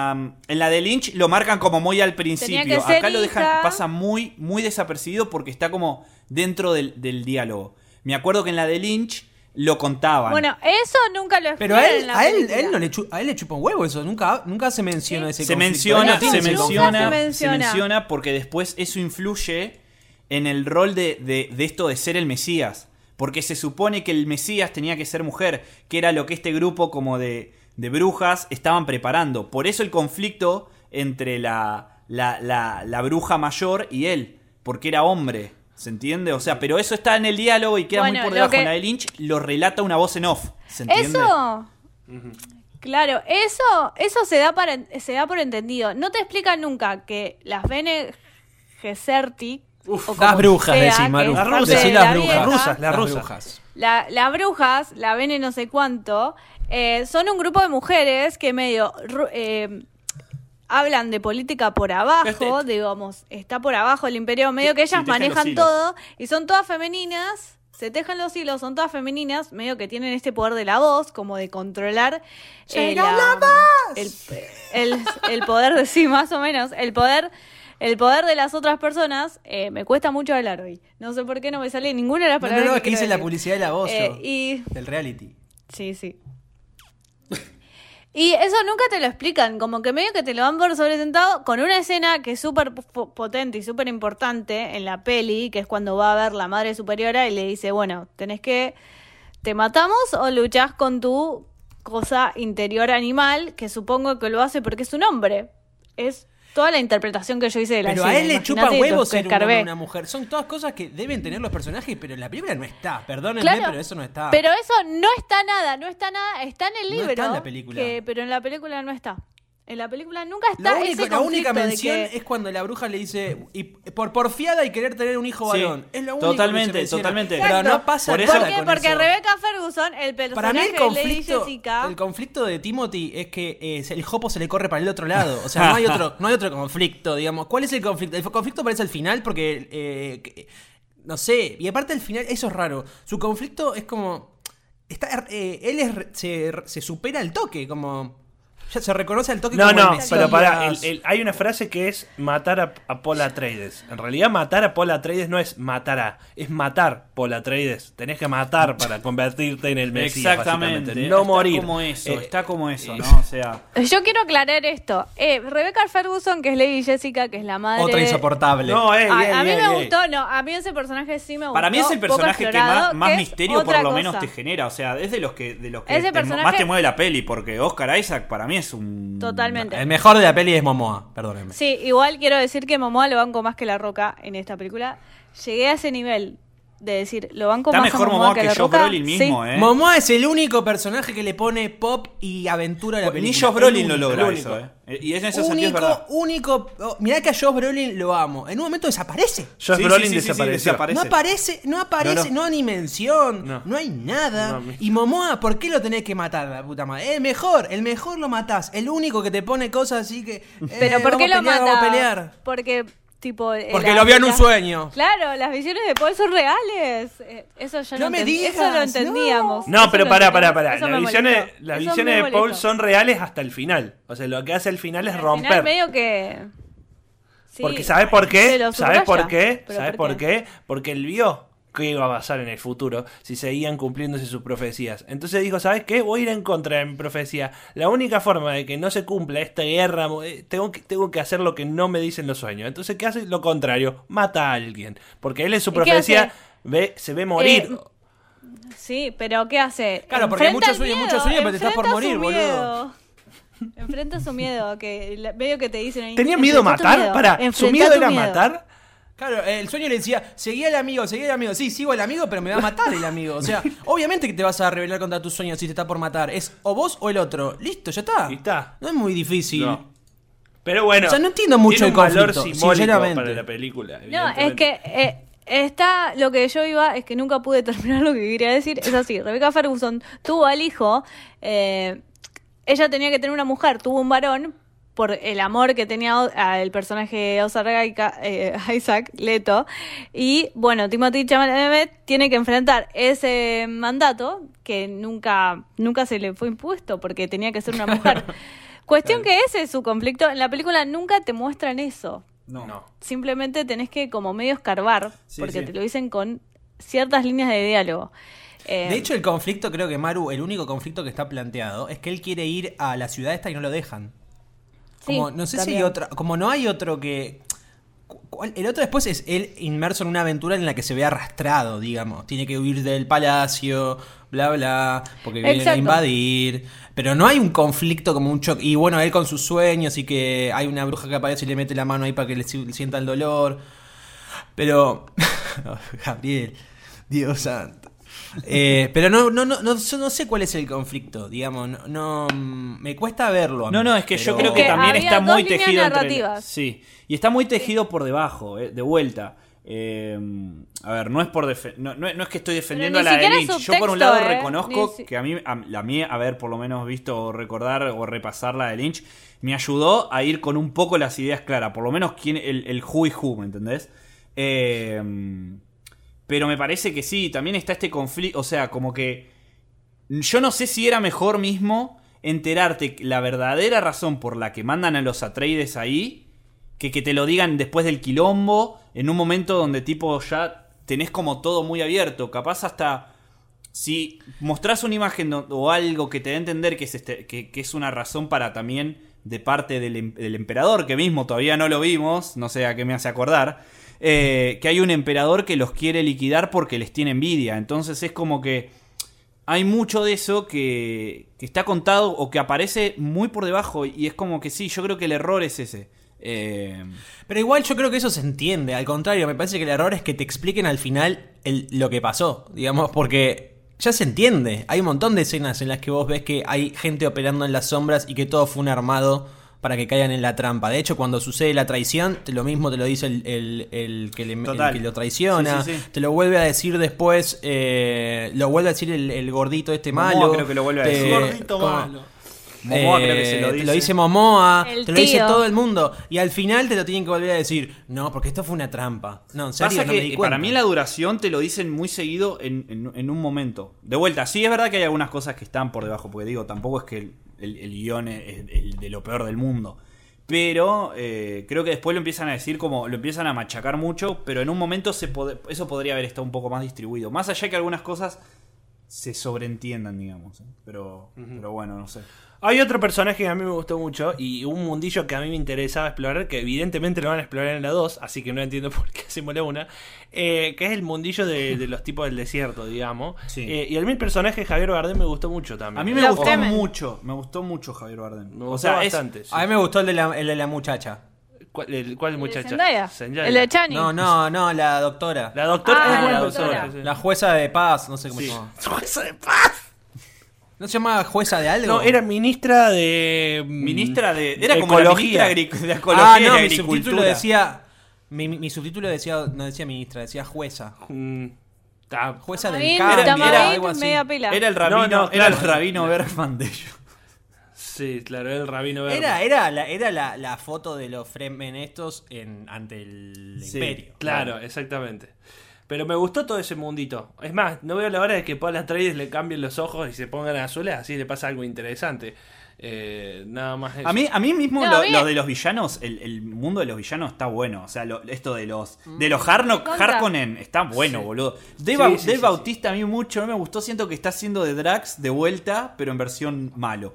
la de Lynch lo marcan como muy al principio. Tenía que ser Acá lo dejan, hija. pasa muy, muy desapercibido porque está como dentro del diálogo. Me acuerdo que en la de Lynch lo contaban. Bueno, eso nunca lo Pero explican en la película. a él le chupa un huevo eso. Nunca se menciona ese se conflicto. menciona, Él no tiene se ese menciona, conflicto. se menciona porque después eso influye en el rol de esto de ser el Mesías. Porque se supone que el Mesías tenía que ser mujer, que era lo que este grupo como de brujas estaban preparando. Por eso el conflicto entre la bruja mayor y él, porque era hombre. ¿Se entiende? O sea, pero eso está en el diálogo y queda muy por debajo. En la de Lynch lo relata una voz en off. ¿Se entiende? Eso... Claro, eso se da por entendido. No te explican nunca que las Bene Gesserit, o como Las brujas, sea, decí, que Maru. es Las parte rusas. de Decí la las brujas. vieja, Las rusas. Las brujas, la Bene no sé cuánto, son un grupo de mujeres que medio hablan de política por abajo, digamos, está por abajo el imperio, medio que ellas tejen los manejan hilos. todo y son todas femeninas, se tejen los hilos, son todas femeninas, medio que tienen este poder de la voz, como de controlar el poder de sí, más o menos, el poder de las otras personas. Me cuesta mucho hablar hoy, no sé por qué no me sale ninguna de las palabras. No, es que quiero hice la decir. publicidad de la voz yo, Y del reality. sí. Y eso nunca te lo explican, como que medio que te lo dan por sobresentado con una escena que es súper potente y súper importante en la peli, que es cuando va a ver la madre superiora y le dice, bueno, ¿te matamos o luchás con tu cosa interior animal? Que supongo que lo hace porque es un hombre. Es toda la interpretación que yo hice de la Pero escena. a él le chupa Imagínate huevos lo que ser un hombre escarbé. o una mujer. Son todas cosas que deben tener los personajes, pero en la película no está. Perdónenme, Claro, pero eso no está. Pero eso no está nada, está en el No libro. está en la película. Pero en la película no está. En la película nunca está La única conflicto de mención que- es cuando la bruja le dice y por porfiada y querer tener un hijo Sí, varón. Es lo único totalmente, que se menciona. totalmente. Pero Exacto. no pasa Por nada eso- ¿Por qué? con Porque eso. Rebecca Ferguson, el Para mí personaje de Lady Jessica... el conflicto de Timothy es que el jopo se le corre para el otro lado. O sea, no hay otro conflicto, digamos. ¿Cuál es el conflicto? El conflicto aparece al final porque no sé, y aparte al final eso es raro. Su conflicto es como él se supera al toque, como ya se reconoce al toque No, como el no, Mesías. pero pará, hay una frase que es matar a Paul Atreides. En realidad matar a Paul Atreides no es es matar Paul Atreides. Tenés que matar para convertirte en el Mesías, Exactamente. básicamente. No morir. Está como eso, ¿no? O sea, Yo quiero aclarar esto. Rebecca Ferguson, que es Lady Jessica, que es la madre... Otra insoportable. No, A mí me gustó, no, a mí ese personaje sí me gustó. para mí es el poco personaje que explorado, más que es misterio por otra lo menos cosa. te genera. O sea, es de los que Ese personaje- más te mueve la peli. Porque Oscar Isaac para mí es un... Totalmente. El mejor de la peli es Momoa, perdónenme. Sí, igual quiero decir que Momoa lo banco más que La Roca en esta película. Llegué a ese nivel de decir, lo banco Está más mejor a Momoa que La Josh Roca. Brolin mismo, Sí. ¿eh? Momoa es el único personaje que le pone pop y aventura a la película. Ni Josh Brolin El lo único. logra el eso, único. Y en ese sentido es verdad. Único. Mirá que a Josh Brolin lo amo. En un momento desaparece. Josh Sí, Brolin sí, desapareció. No aparece, No. no hay mención, No. no hay nada. No. Y Momoa, ¿por qué lo tenés que matar, la puta madre? El mejor lo matás. El único que te pone cosas así que. Pero ¿por qué lo vamos a mata? pelear. Porque, tipo... Porque lo vio en un sueño. Claro, las visiones de Paul son reales. Eso ya No me digas, eso lo entendíamos. No, Eso pero lo pará. entendíamos. Eso Las me visiones, molestó. las Eso visiones me de Paul molestó. son reales hasta el final. O sea, lo que hace al final es Al romper. final medio que... Sí, Porque ¿sabes por se qué? lo ¿Sabes por subraya. qué? ¿Pero ¿Sabes por qué? Porque él vio qué iba a pasar en el futuro si seguían cumpliéndose sus profecías. Entonces dijo, ¿sabes qué? Voy a ir en contra de mi profecía. La única forma de que no se cumpla esta guerra, tengo que hacer lo que no me dicen los sueños. Entonces, ¿qué hace? Lo contrario, mata a alguien. Porque él en su ¿Y qué profecía se ve morir. Sí, pero ¿qué hace? Claro, porque Enfrenta mucho el sueño, miedo, pero te estás por enfrenta morir, su boludo. miedo. Enfrenta su miedo, que medio que te dicen ahí. ¿Tenía miedo a enfrenta tu matar? miedo, Para, ¿su enfrenta miedo tu era miedo. matar? Claro, el sueño le decía, seguí al amigo. Sí, sigo al amigo, pero me va a matar el amigo. O sea, obviamente que te vas a rebelar contra tus sueños si te está por matar. Es o vos o el otro. Listo, ya está. Y está. No es muy difícil. No. Pero bueno, O sea, no entiendo mucho tiene el un valor conflicto, simbólico sinceramente. para la película. No, es evidentemente. que está lo que yo iba, es que nunca pude terminar lo que quería decir. Es así, Rebecca Ferguson tuvo al hijo, ella tenía que tener una mujer, tuvo un varón por el amor que tenía al personaje Oscar Isaac Leto. Y bueno, Timothée Chalamet tiene que enfrentar ese mandato que nunca se le fue impuesto porque tenía que ser una mujer. Cuestión que ese es su conflicto. En la película nunca te muestran eso. No. Simplemente tenés que como medio escarbar, Sí, porque sí. te lo dicen con ciertas líneas de diálogo. De hecho, el conflicto, creo que Maru, el único conflicto que está planteado es que él quiere ir a la ciudad esta y no lo dejan. Como, Sí, no sé si también. hay otra, como no hay otro que... El otro después es él inmerso en una aventura en la que se ve arrastrado, digamos. Tiene que huir del palacio, bla, bla, porque vienen a Exacto. invadir. Pero no hay un conflicto como un choque. Y bueno, él con sus sueños y que hay una bruja que aparece y le mete la mano ahí para que le sienta el dolor. Pero... Gabriel, Dios santo. Pero no sé cuál es el conflicto, digamos, me cuesta verlo. A mí, No, es que yo pero- creo que Es que también había está dos muy líneas tejido entre... narrativas. Sí, y está muy tejido por debajo, de vuelta. A ver, no es por no es que estoy defendiendo a ni la de siquiera Lynch. Yo subtexto, por un lado ¿eh? reconozco Ni si- que a mí, la mía, haber por lo menos visto o recordar o repasar la de Lynch, me ayudó a ir con un poco las ideas claras. Por lo menos el who y who, ¿me entendés? Pero me parece que sí, también está este conflicto, o sea, como que yo no sé si era mejor mismo enterarte la verdadera razón por la que mandan a los Atreides ahí, que te lo digan después del quilombo, en un momento donde tipo ya tenés como todo muy abierto, capaz hasta si mostrás una imagen o algo que te dé a entender que es, que es una razón para también de parte del emperador, que mismo todavía no lo vimos, no sé a qué me hace acordar, que hay un emperador que los quiere liquidar porque les tiene envidia. Entonces es como que hay mucho de eso que está contado o que aparece muy por debajo, y es como que sí, yo creo que el error es ese. Pero igual yo creo que eso se entiende. Al contrario, me parece que el error es que te expliquen al final lo que pasó, digamos, porque ya se entiende. Hay un montón de escenas en las que vos ves que hay gente operando en las sombras y que todo fue un armado para que caigan en la trampa. De hecho, cuando sucede la traición, lo mismo te lo dice el que lo traiciona. Sí. Te lo vuelve a decir después, lo vuelve a decir el gordito este Momoa malo. creo que lo vuelve a decir. Gordito como- malo. Momoa creo que se lo te dice. lo dice Momoa, El te lo dice tío. todo el mundo. Y al final te lo tienen que volver a decir. No, porque esto fue una trampa. No, en serio, Pasa no que me di cuenta. para mí la duración te lo dicen muy seguido en un momento. De vuelta, sí es verdad que hay algunas cosas que están por debajo, porque digo, tampoco es que el guión es el de lo peor del mundo. Pero creo que después lo empiezan a decir como, lo empiezan a machacar mucho, pero en un momento eso podría haber estado un poco más distribuido. Más allá que algunas cosas se sobreentiendan, digamos. Pero bueno, no sé. Hay otro personaje que a mí me gustó mucho y un mundillo que a mí me interesaba explorar, que evidentemente lo van a explorar en la 2, así que no entiendo por qué hacemos la 1, que es el mundillo de los tipos del desierto, digamos. Sí. Y a mí el personaje de Javier Bardem me gustó mucho también. A mí Lo temen. me gustó mucho Javier Bardem. Me gustó bastante. sí. A mí me gustó el de la muchacha. ¿Cuál muchacha? Zendaya. Zendaya. El de Chani. No, la doctora. La doctora Ah, es buena la persona. doctora. sí. La jueza de paz, no sé cómo Sí. se llama. Jueza de paz. ¿No se llama jueza de algo? No, era ministra de. Ministra de... Era como la Ecología. ministra de Ecología Ah, y no, mi Agricultura. subtítulo decía... Mi subtítulo decía, no decía ministra, decía jueza. Jueza del Tamarín, cambio, Tamarín, algo así. media pila. Era el rabino, No, era el claro. rabino Bergman de ellos. Sí, claro, el rabino verde. Era la foto de los Fremen estos ante el Sí, imperio. Claro, exactamente. Pero me gustó todo ese mundito. Es más, no veo la hora de que Paul Atreides le cambien los ojos y se pongan azules, así le pasa algo interesante. Nada más eso. A mí mismo No, lo de los villanos, el mundo de los villanos está bueno. O sea, esto de los Harkonnen está bueno, Sí. boludo. Sí, Dave sí, Bautista a mí mucho no me gustó. Siento que está haciendo de Drax de vuelta, pero en versión malo.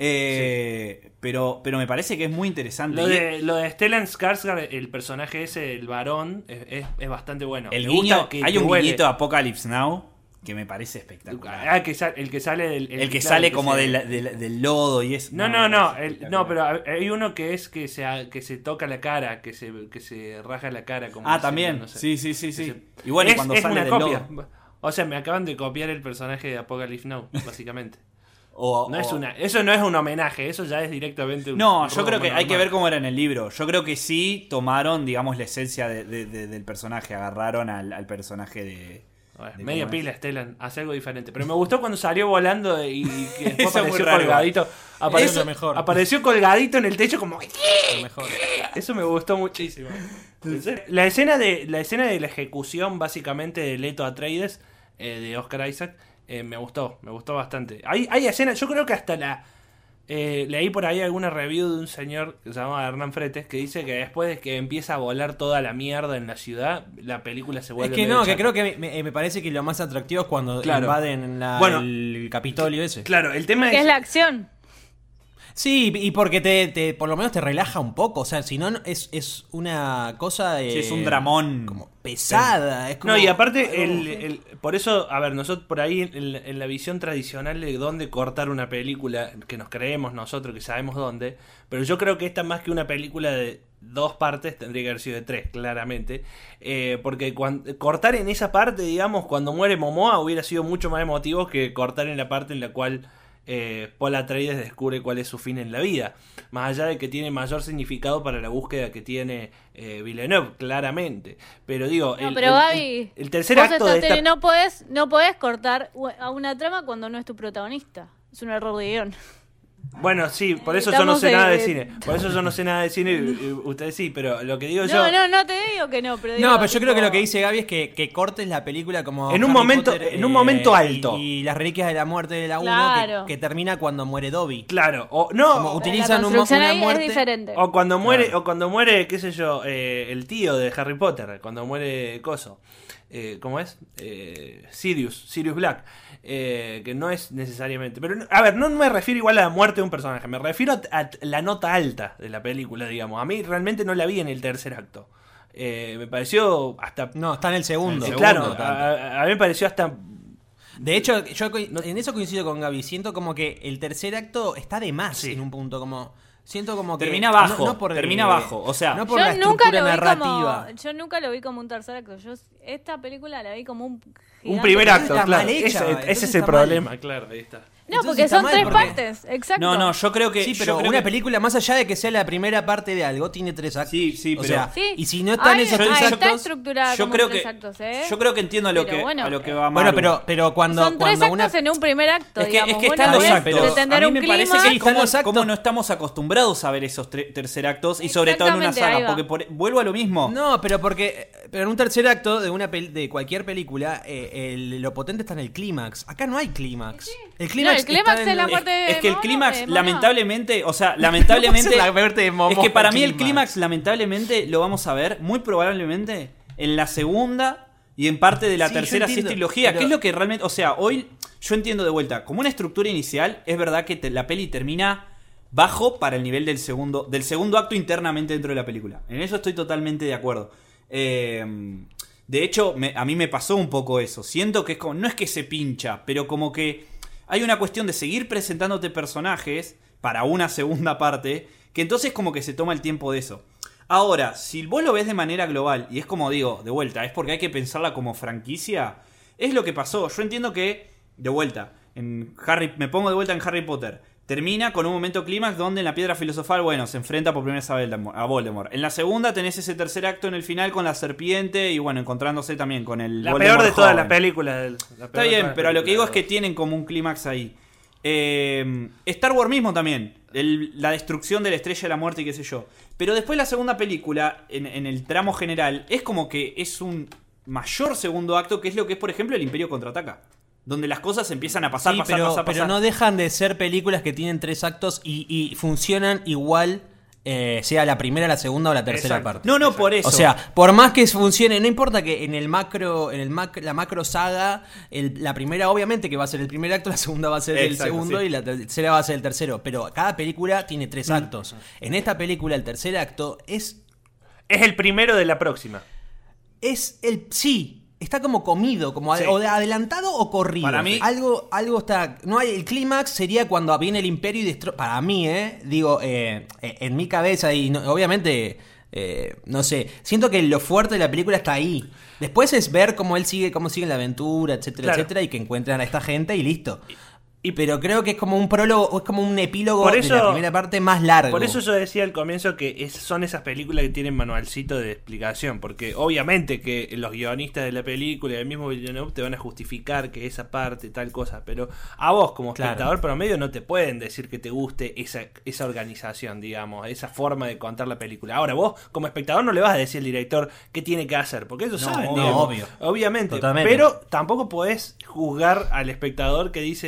Pero me parece que es muy interesante. Lo de Stellan Skarsgård, el personaje ese, el varón, es bastante bueno. El Me gusta guiño, que- hay que un huele. guiñito de Apocalypse Now que me parece espectacular. Ah, el que sale del... El que claro, sale que como se- del lodo y es... No, pero hay uno que es que se toca la cara, que se raja la cara. Como Ah, dicen, también. no sé. Sí. Y bueno, y cuando es sale una del copia. lodo. O sea, me acaban de copiar el personaje de Apocalypse Now, básicamente. O- Eso no es un homenaje, eso ya es directamente un... No, un yo creo que robo hay que normal. ver cómo era en el libro. Yo creo que sí tomaron, digamos, la esencia del personaje. Agarraron al personaje de... Bueno, de media cómo es. pila, Stellan, hace algo diferente. Pero me gustó cuando salió volando y que después Eso es muy apareció raro, colgadito. Eso es mejor. Apareció colgadito en el techo como... Lo mejor. Eso me gustó muchísimo. La escena de la ejecución, básicamente, de Leto Atreides, de Oscar Isaac, me gustó bastante. Hay escenas, yo creo que hasta Leí por ahí alguna review de un señor que se llama Hernán Fretes que dice que después de que empieza a volar toda la mierda en la ciudad, la película se vuelve Es que medio no, que chata. creo que me parece que lo más atractivo es cuando Claro. invaden Bueno, el Capitolio ese. Claro, el tema Que es la acción. Sí, y porque te por lo menos te relaja un poco. O sea, si no, es una cosa Sí, es un dramón. como pesada. Es como, No, y aparte, por eso, a ver, nosotros por ahí en la visión tradicional de dónde cortar una película, que nos creemos nosotros, que sabemos dónde, pero yo creo que esta más que una película de 2 partes, tendría que haber sido de 3, claramente, porque cortar en esa parte, digamos, cuando muere Momoa hubiera sido mucho más emotivo que cortar en la parte en la cual Paul Atreides descubre cuál es su fin en la vida, más allá de que tiene mayor significado para la búsqueda que tiene Villeneuve, claramente, pero digo, No, pero Gaby, el tercer vos acto de estás esta... no podés cortar a una trama cuando no es tu protagonista. Es un error de guión. Bueno, sí, por eso yo no sé Estamos, nada de cine. Por eso yo no sé nada de cine, ustedes sí, pero lo que digo yo... No te digo que no, pero digo, No, pero yo creo que tipo, lo que dice Gaby es que cortes la película como En un Harry momento- Potter, en un momento alto. y las reliquias de la muerte de la 1 Claro. que termina cuando muere Dobby. Claro, o no, Como o- utilizan la construcción una ahí muerte. es diferente. o cuando muere, Claro. o cuando muere, qué sé yo, el tío de Harry Potter, cuando muere Coso. ¿Cómo es? Sirius Black. Que no es necesariamente... Pero, a ver, no me refiero igual a la muerte de un personaje, me refiero a la nota alta de la película, digamos. A mí realmente no la vi en el tercer acto. Me pareció hasta... No, está en el segundo. claro, Segundo, tanto. a mí me pareció hasta... De hecho, yo en eso coincido con Gaby. Siento como que el tercer acto está de más Sí. en un punto. Como siento como que Termina bajo, no por, termina bajo, o sea, no por la Yo nunca estructura lo vi narrativa. yo nunca lo vi como un tercer acto. Esta película la vi como un Un gigante. primer acto, Está claro. mal hecha, Ese entonces es el está problema, claro, ahí está. No, Entonces porque está son mal 3 porque- partes, exacto. No, yo creo que... Sí, yo pero creo una que- película, más allá de que sea la primera parte de algo, tiene 3 actos. Sí, O pero- sea, Sí. y si no están Ahí- esos ahí 3 está actos... estructurada Yo como creo 3 que actos, yo creo que entiendo a lo Pero que bueno, a lo que va Maru. Bueno, pero cuando, Son 3 cuando actos una... en un primer acto, Es que digamos. están Bueno, los voy a actos. pretender A un mí me parece clima. que Sí, están como, los actos. como no estamos acostumbrados a ver esos tercer actos y sobre todo en una Exactamente, ahí saga, va. porque vuelvo a lo mismo. No, pero en un tercer acto de de cualquier película, lo potente está en el clímax. Acá no hay clímax. El No, clímax el clímax está es la en- muerte de Es que el Momoa, clímax, de Momoa. lamentablemente, o sea, No puede lamentablemente... ser la muerte de Momoa, es que para mí el clímax. clímax, lamentablemente, lo vamos a ver muy probablemente en la segunda y en parte de la Sí, yo tercera si es entiendo, trilogía, pero- que es lo que realmente... O sea, hoy yo entiendo de vuelta, como una estructura inicial, es verdad que la peli termina bajo para el nivel del segundo acto internamente dentro de la película. En eso estoy totalmente de acuerdo. De hecho, a mí me pasó un poco eso. Siento que es como, no es que se pincha, pero como que hay una cuestión de seguir presentándote personajes para una segunda parte, que entonces como que se toma el tiempo de eso. Ahora, si vos lo ves de manera global, y es como digo, de vuelta, es porque hay que pensarla como franquicia, es lo que pasó. Yo entiendo que, de vuelta, me pongo de vuelta en Harry Potter. Termina con un momento clímax donde en la piedra filosofal, bueno, se enfrenta por primera vez a Voldemort. En la segunda tenés ese tercer acto en el final con la serpiente y bueno, encontrándose también con el La Voldemort peor de todas joven. las películas. Está bien, pero lo que digo es que tienen como un clímax ahí. Star Wars mismo también. La destrucción de la Estrella de la Muerte y qué sé yo. Pero después la segunda película, en el tramo general, es como que es un mayor segundo acto, que es lo que es, por ejemplo, el Imperio Contraataca. Donde las cosas empiezan a pasar, Sí, pasar. pero no dejan de ser películas que tienen 3 actos y funcionan igual, sea la primera, la segunda o la tercera Exacto. parte. No, por eso. O sea, por más que funcione, no importa que en la macro saga, la primera obviamente que va a ser el primer acto, la segunda va a ser el Exacto, segundo sí. y la tercera va a ser el tercero. Pero cada película tiene 3 actos. En esta película el tercer acto es Es el primero de la próxima. sí. Está como comido, como Sí. o de adelantado o corrido. Para mí- algo está. No hay el clímax sería cuando viene el Imperio y destruye. Para mí, digo, en mi cabeza y obviamente, no sé. Siento que lo fuerte de la película está ahí. Después es ver cómo sigue la aventura, etcétera, Claro. etcétera, y que encuentran a esta gente y listo. Pero creo que es como un prólogo, o es como un epílogo Por de eso- la primera parte más largo. Por eso yo decía al comienzo que son esas películas que tienen manualcito de explicación, porque obviamente que los guionistas de la película y el mismo Villeneuve te van a justificar que esa parte, tal cosa, pero a vos como Claro. espectador promedio no te pueden decir que te guste esa organización, digamos, esa forma de contar la película. Ahora vos como espectador no le vas a decir al director qué tiene que hacer, porque ellos No, saben, obvio, digamos. obvio. Obviamente, Totalmente. pero tampoco podés juzgar al espectador que dice, la verdad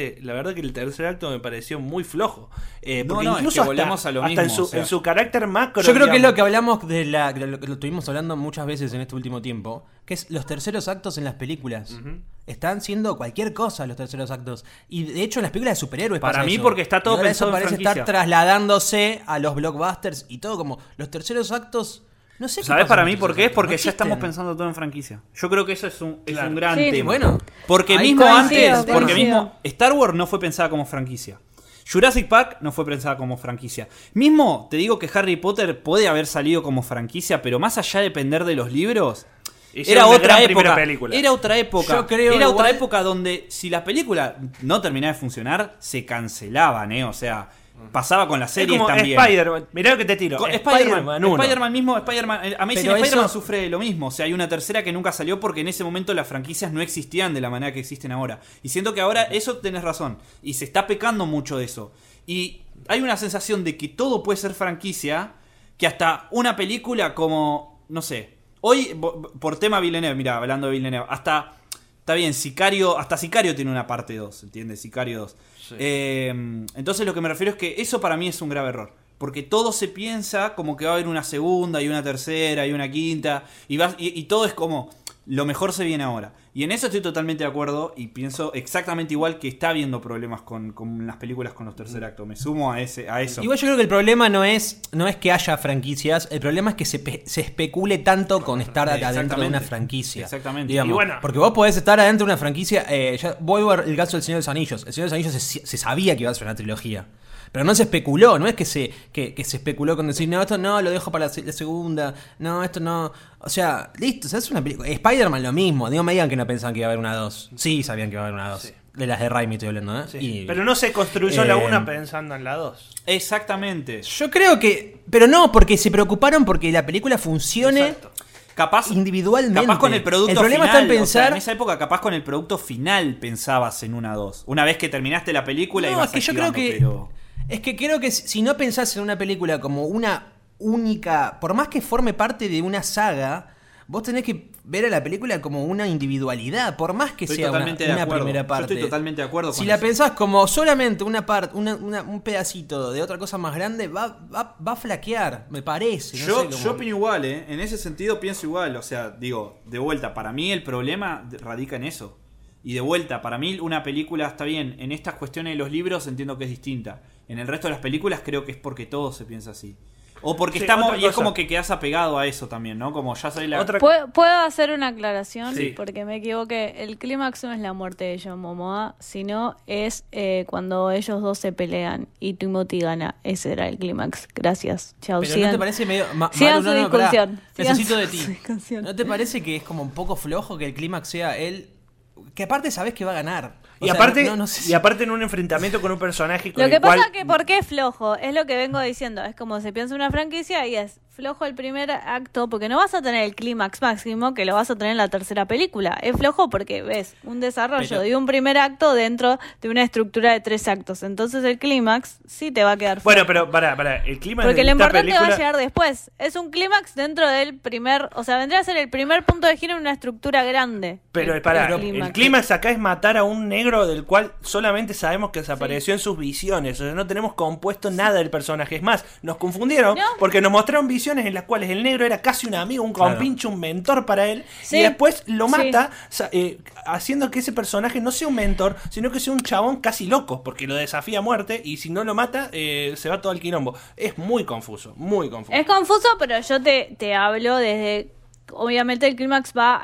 verdad que el tercer acto me pareció muy flojo. No, Porque no, incluso es que volvemos a lo mismo, en su, o sea. en su carácter macro. Yo creo que es digamos. lo que hablamos de lo que lo estuvimos hablando muchas veces en este último tiempo, que es los terceros actos en las películas. Están siendo cualquier cosa los terceros actos. Y de hecho en las películas de superhéroes Para pasa mí, eso. porque está todo Y ahora pensado eso en parece franquicia. estar trasladándose a los blockbusters y todo como los terceros actos. No sé qué ¿Sabes pasa para con mí los por qué? Es terceros porque actos. ya No estamos existen. pensando todo en franquicia. Yo creo que eso es un Claro. gran Sí. tema. Bueno, porque ahí mismo coincido, antes, porque coincido. mismo Star Wars no fue pensada como franquicia. Jurassic Park no fue pensada como franquicia. Mismo te digo que Harry Potter puede haber salido como franquicia, pero más allá de depender de los libros, Hicieron era una otra gran primera época. película. Era otra época. Yo creo era otra igual- época donde si la película no terminaba de funcionar, se cancelaban, O sea, pasaba con las Es series como también. Spider-Man. Mirá lo que te tiro. Con Spider-Man 1. Spider-Man mismo, Amazing Pero Spider-Man eso- sufre lo mismo. O sea, hay una tercera que nunca salió porque en ese momento las franquicias no existían de la manera que existen ahora. Y siento que ahora eso tenés razón. Y se está pecando mucho de eso. Y hay una sensación de que todo puede ser franquicia, que hasta una película como, no sé, hoy por tema Villeneuve, mira, hablando de Villeneuve, está bien, hasta Sicario tiene una parte 2, ¿entiendes? Sicario 2. Sí. Entonces lo que me refiero es que eso para mí es un grave error. Porque todo se piensa como que va a haber una segunda y una tercera y una quinta. Y todo es como lo mejor se viene ahora. Y en eso estoy totalmente de acuerdo y pienso exactamente igual que está habiendo problemas con las películas con los tercer actos. Me sumo a eso. Igual yo creo que el problema no es que haya franquicias, el problema es que se especule tanto con estar adentro de Exactamente. una franquicia. Exactamente. Digamos. Y bueno. Porque vos podés estar adentro de una franquicia. Ya vuelvo al caso del Señor de los Anillos. El Señor de los Anillos se sabía que iba a ser una trilogía. Pero no se especuló, no es que se especuló con decir, no, esto no, lo dejo para la segunda, no, esto no. O sea, listo, o sea, es una película. Spider-Man lo mismo, digo, me digan que no pensaban que iba a haber una 2. Sí, sabían que iba a haber una 2. Sí. De las de Raimi estoy hablando, ¿eh? Sí. Y- Pero no se construyó la 1 Eh, pensando en la 2. Exactamente. Yo creo que. Pero no, porque se preocuparon porque la película funcione Exacto. Capaz individualmente. Capaz con el producto El problema final. está en o sea, pensar. en esa época, capaz con el producto final pensabas en una 2. Una vez que terminaste la película No, ibas es que yo creo activando, que. pero- Es que creo que si no pensás en una película como una única. Por más que forme parte de una saga, vos tenés que ver a la película como una individualidad. Por más que Estoy sea totalmente de una acuerdo. primera Yo parte. estoy totalmente de acuerdo Si con la eso. pensás como solamente una parte, un pedacito de otra cosa más grande, va a flaquear, me parece. No sé cómo- Yo opino igual, ¿eh? En ese sentido pienso igual. O sea, digo, de vuelta, para mí el problema radica en eso. Y de vuelta, para mí una película está bien. En estas cuestiones de los libros entiendo que es distinta. En el resto de las películas creo que es porque todo se piensa así. O porque Sí, estamos, otra y es cosa. como que quedas apegado a eso también, ¿no? Como ya soy la... Otra- ¿Puedo hacer una aclaración? Sí. Porque me equivoqué. El clímax no es la muerte de John Momoa, sino es cuando ellos dos se pelean y Timothy gana. Ese era el clímax. Gracias. Chao. Pero sigan. ¿no te parece medio... sigan Maru, su no, pará. discusión. Sigan Necesito de su ti. discusión. ¿No te parece que es como un poco flojo que el clímax sea él? Que aparte sabés que va a ganar. O Y sea, aparte, no sé si- y aparte en un enfrentamiento con un personaje con Lo que el cual... pasa que ¿por qué es flojo? Es lo que vengo diciendo. Es como se piensa una franquicia y es flojo el primer acto porque no vas a tener el clímax máximo que lo vas a tener en la tercera película. Es flojo porque ves un desarrollo Pero- de un primer acto dentro de una estructura de 3 actos. Entonces el clímax sí te va a quedar flojo. Bueno, pero para el clima Porque de lo esta importante va película... a llegar después. Es un clímax dentro del primer... O sea, vendría a ser el primer punto de giro en una estructura grande. Pero el clímax acá es matar a un negro del cual solamente sabemos que desapareció en sus visiones. O sea, no tenemos compuesto nada del personaje. Es más, nos confundieron No. porque nos mostraron visiones en las cuales el negro era casi un amigo, un Claro. compinche, un mentor para él. Sí. Y después lo Sí. mata haciendo que ese personaje no sea un mentor, sino que sea un chabón casi loco, porque lo desafía a muerte y si no lo mata, se va todo al quilombo. Es muy confuso, muy confuso. Es confuso, pero yo te hablo desde... Obviamente el clímax va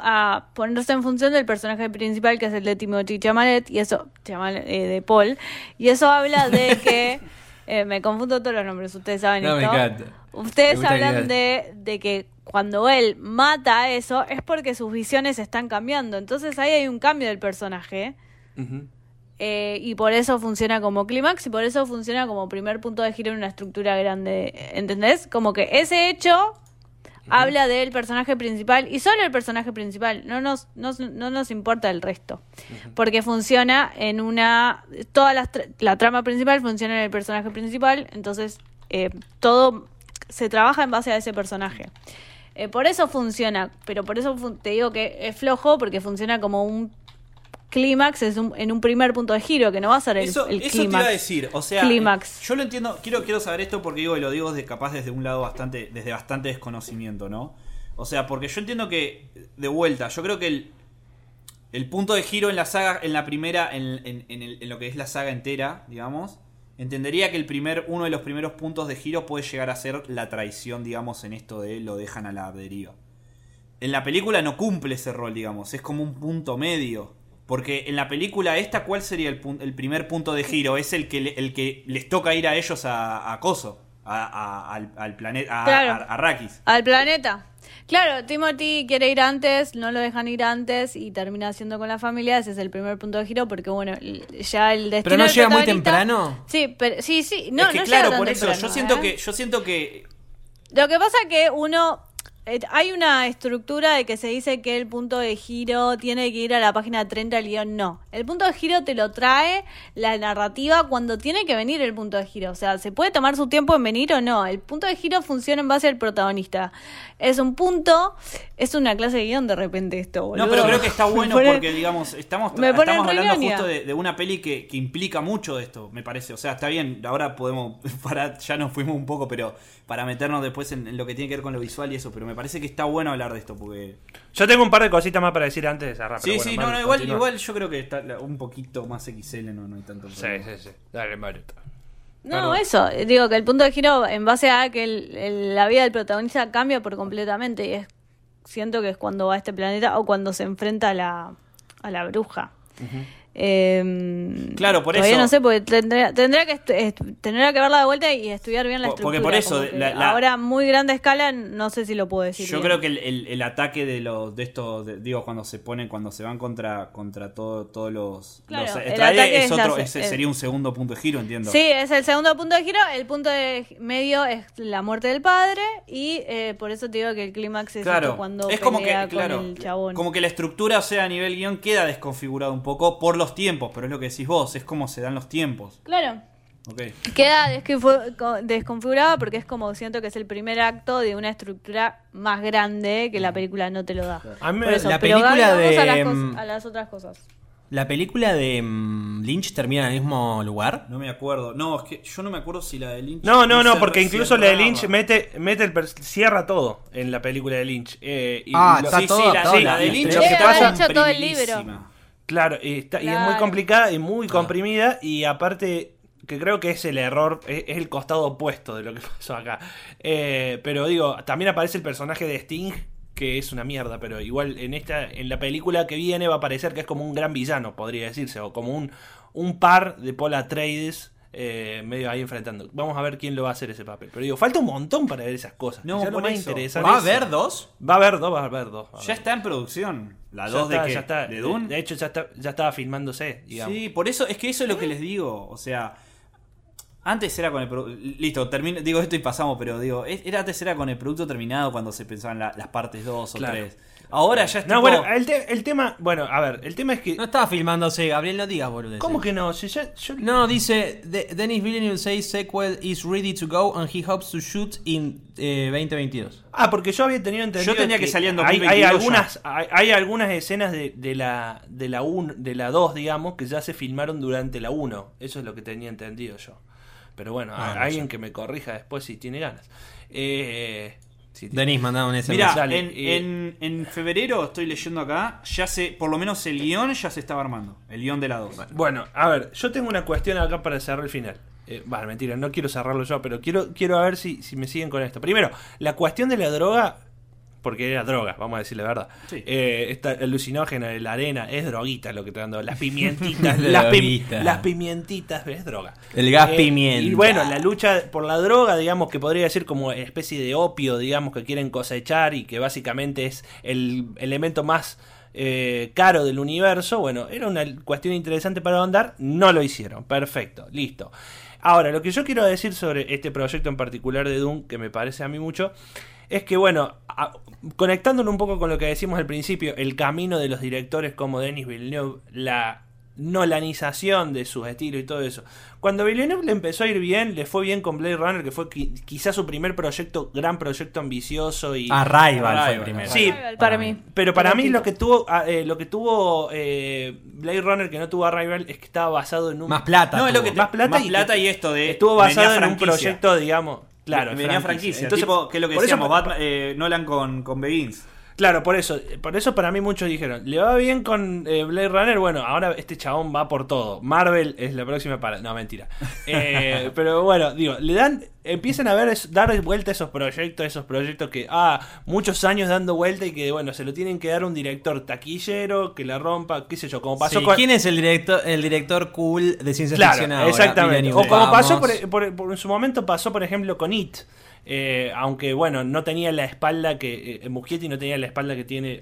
a ponerse en función del personaje principal, que es el de Timothy Chalamet, y eso, de Paul, y eso habla de que... me confundo todos los nombres, ustedes saben No, me esto. encanta. Ustedes Me gusta hablan que- de que cuando él mata eso es porque sus visiones están cambiando. Entonces ahí hay un cambio del personaje. Ujú. Y por eso funciona como clímax y por eso funciona como primer punto de giro en una estructura grande. ¿Entendés? Como que ese hecho habla del personaje principal y solo el personaje principal. No nos importa el resto. Porque funciona en una... la trama principal funciona en el personaje principal. Entonces todo se trabaja en base a ese personaje. Por eso funciona. Pero por eso te digo que es flojo porque funciona como clímax es en un primer punto de giro, que no va a ser el Eso te clímax. iba a decir, o sea, Clímax. yo lo entiendo, quiero saber esto porque digo, y lo digo capaz desde un lado desde bastante desconocimiento, ¿no? O sea, porque yo entiendo que, de vuelta, yo creo que el punto de giro en la saga, en la primera, en lo que es la saga entera, digamos, entendería que uno de los primeros puntos de giro puede llegar a ser la traición, digamos, en esto de lo dejan a la deriva. En la película no cumple ese rol, digamos, es como un punto medio. Porque en la película esta, ¿cuál sería el primer punto de giro? Es el que les toca ir a ellos a Coso, al planeta, Claro. a Arrakis. Al planeta. Claro, Timothy quiere ir antes, no lo dejan ir antes y termina haciendo con la familia. Ese es el primer punto de giro porque, bueno, ya el destino ¿Pero no del llega muy protagonista- temprano? Sí, pero sí. No, es que no claro, llega tan por eso, temprano, yo siento que Lo que pasa que hay una estructura de que se dice que el punto de giro tiene que ir a la página 30 del guión. No. El punto de giro te lo trae la narrativa cuando tiene que venir el punto de giro. O sea, ¿se puede tomar su tiempo en venir o no? El punto de giro funciona en base al protagonista. Es un punto, es una clase de guión de repente esto, boludo. no, pero creo que está bueno Me pone- porque, digamos, estamos me pone hablando reñoña. justo de una peli que implica mucho de esto, me parece. O sea, está bien, ahora podemos ya nos fuimos un poco, pero para meternos después en lo que tiene que ver con lo visual y eso, pero me parece que está bueno hablar de esto porque... Yo tengo un par de cositas más para decir antes de cerrar. Sí, pero sí, bueno, no, Maru, igual, continúa. igual yo creo que está un poquito más XL, no hay tanto Sí, problema. sí. Dale, Maru. No, Perdón. eso, digo que el punto de giro en base a que la vida del protagonista cambia por completamente y siento que es cuando va a este planeta o cuando se enfrenta a la bruja. Claro, por todavía eso. no sé, porque tendría que verla de vuelta y estudiar bien la Porque estructura. por eso, como que ahora muy grande escala, no sé si lo puedo decir. Yo bien. creo que el ataque de estos, digo, cuando se van contra todos los... Claro, los el Atreides ataque es es otro, la- ese sería un segundo punto de giro, entiendo. Sí, es el segundo punto de giro. El punto de medio es la muerte del padre. Y por eso te digo que el clímax es Claro, esto cuando es como que, pelea claro, con el chabón. como que la estructura, o sea, a nivel guión queda desconfigurada un poco por los tiempos, pero es lo que decís vos, es como se dan los tiempos. Claro. Ok. Queda desconfigurada porque es como siento que es el primer acto de una estructura más grande que la película no te lo da. A mí Por eso, la pero película Gaby, vamos a de, a las otras cosas. ¿La película de Lynch termina en el mismo lugar? No me acuerdo. No, es que yo no me acuerdo si la de Lynch... No, porque se incluso la de cerraba. Lynch cierra todo en la película de Lynch. Está Sí, todo, sí, todo la de Lynch Debe está haber hecho todo el comprimidísima. libro. Claro, y es muy Claro. complicada y muy comprimida y aparte que creo que es el error, es el costado opuesto de lo que pasó acá. Pero digo, también aparece el personaje de Sting, que es una mierda, pero igual en la película que viene va a parecer que es como un gran villano, podría decirse, o como un par de Paul Atreides medio ahí enfrentando. Vamos a ver quién lo va a hacer ese papel. Pero digo, falta un montón para ver esas cosas. No, Ya lo por más eso, interesante. ¿Va a haber dos? Va a haber dos, va a haber dos. Ya está en producción. ¿La Ya 2 de está, qué? ya está. ¿De Dune? De hecho, ya estaba filmándose, digamos. Sí, por eso, es que eso es lo que les digo. O sea, antes era con el listo, digo esto y pasamos, pero digo, antes era con el producto terminado cuando se pensaban las partes 2 o Claro. 3. Ahora ya está. No, bueno, el tema, bueno, a ver, el tema es que... No estaba filmándose, Gabriel, no digas boludeces. ¿Cómo que no? Si yo No, dice, Denis Villeneuve says sequel is ready to go and he hopes to shoot in 2022. Ah, porque yo había tenido entendido Yo tenía que salir en hay 2022 hay algunas escenas de la 2, digamos, que ya se filmaron durante la 1. Eso es lo que tenía entendido yo. Pero bueno, Ah, no alguien sé. que me corrija después si tiene ganas. Denis, mandaba un SMS. Mirá, Dale, en febrero estoy leyendo acá, por lo menos el guión ya se estaba armando. El guión de la 2. Bueno, a ver, yo tengo una cuestión acá para cerrar el final. Bueno, mentira, no quiero cerrarlo yo, pero quiero a ver si me siguen con esto. Primero, la cuestión de la droga, porque era droga, vamos a decir la verdad. Sí. Esta alucinógena de la arena es droguita lo que te dando. Las pimientitas, Droguita. las pimientitas es droga. El gas pimienta. Y bueno, la lucha por la droga, digamos que podría ser como especie de opio, digamos, que quieren cosechar y que básicamente es el elemento más caro del universo. Bueno, era una cuestión interesante para ahondar, no lo hicieron. Perfecto, listo. Ahora, lo que yo quiero decir sobre este proyecto en particular de Dune, que me parece a mí mucho, es que, bueno, conectándolo un poco con lo que decimos al principio, el camino de los directores como Denis Villeneuve, la nolanización de sus estilos y todo eso. Cuando Villeneuve le empezó a ir bien, le fue bien con Blade Runner, que fue quizás su primer proyecto, gran proyecto ambicioso y Arrival fue el primero. Sí, Arrival, para mí. pero para mí lo que tuvo Blade Runner que no tuvo Arrival es que estaba basado en un Más plata. No, es lo tuvo. que más plata y esto de estuvo basado venía en un franquicia. proyecto, digamos, claro, venía franquicia. Entonces, Tipo, que es lo que por eso- decíamos, Batman, Nolan con Begins. Claro, por eso para mí muchos dijeron, le va bien con Blade Runner, bueno, ahora este chabón va por todo. Marvel es la próxima para... No, mentira. Pero bueno, digo, empiezan a dar vuelta a esos proyectos que, muchos años dando vuelta y que, bueno, se lo tienen que dar un director taquillero, que la rompa, qué sé yo, como pasó Sí, con... ¿quién es el director cool de ciencia Claro, ficción ahora? exactamente. Villeneuve. O como pasó, Vamos. en su momento pasó, por ejemplo, con It. Aunque, bueno, no tenía la espalda que... Muschietti no tenía la espalda que tiene...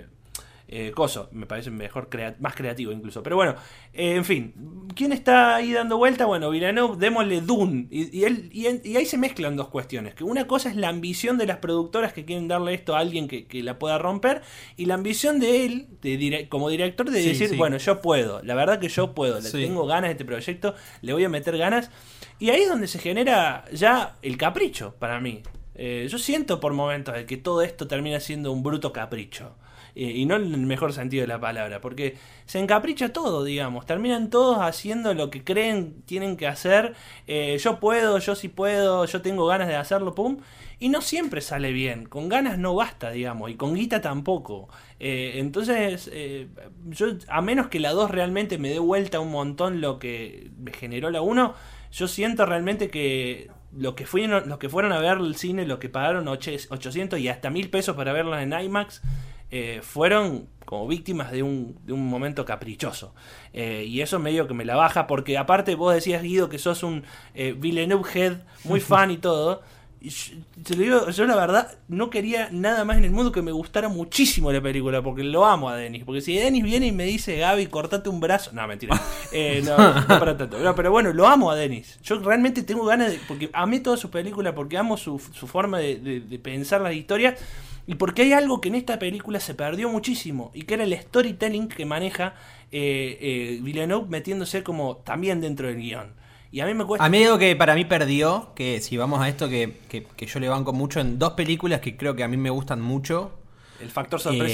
Coso, me parece mejor, más creativo incluso. Pero bueno, en fin, ¿quién está ahí dando vuelta? Bueno, Villeneuve, démosle Dune. Y ahí se mezclan dos cuestiones. Que una cosa es la ambición de las productoras que quieren darle esto a alguien que la pueda romper. Y la ambición de él, como director, de Sí, decir, sí. bueno, yo puedo. La verdad que yo puedo. Le Sí. tengo ganas de este proyecto. Le voy a meter ganas. Y ahí es donde se genera ya el capricho para mí. Yo siento por momentos de que todo esto termina siendo un bruto capricho. Y no en el mejor sentido de la palabra, porque se encapricha todo, digamos. Terminan todos haciendo lo que creen tienen que hacer. Yo puedo, yo sí puedo, yo tengo ganas de hacerlo, pum. Y no siempre sale bien. Con ganas no basta, digamos. Y con guita tampoco. Entonces, yo, a menos que la 2 realmente me dé vuelta un montón lo que me generó la 1, yo siento realmente que los que fueron a ver el cine, los que pagaron 800 y hasta 1000 pesos para verlos en IMAX, fueron como víctimas de un momento caprichoso. Y eso medio que me la baja, porque aparte vos decías, Guido, que sos un Villeneuve head, muy fan y todo. Y te lo digo, yo la verdad no quería nada más en el mundo que me gustara muchísimo la película, porque lo amo a Denis. Porque si Denis viene y me dice, Gaby, cortate un brazo... No, mentira. No para tanto. No, pero bueno, lo amo a Denis. Yo realmente tengo ganas de... Porque amé todas sus películas, porque amo su forma de pensar las historias, y porque hay algo que en esta película se perdió muchísimo, y que era el storytelling que maneja Villeneuve, metiéndose como también dentro del guión. Y a mí me cuesta... A mí algo que para mí perdió, que si vamos a esto que yo le banco mucho en dos películas que creo que a mí me gustan mucho. El factor sorpresa.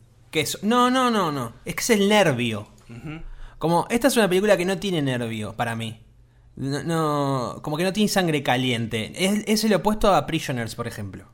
No. Es que es el nervio. Uh-huh. Como, esta es una película que no tiene nervio para mí. Como que no tiene sangre caliente. Es el opuesto a Prisoners, por ejemplo.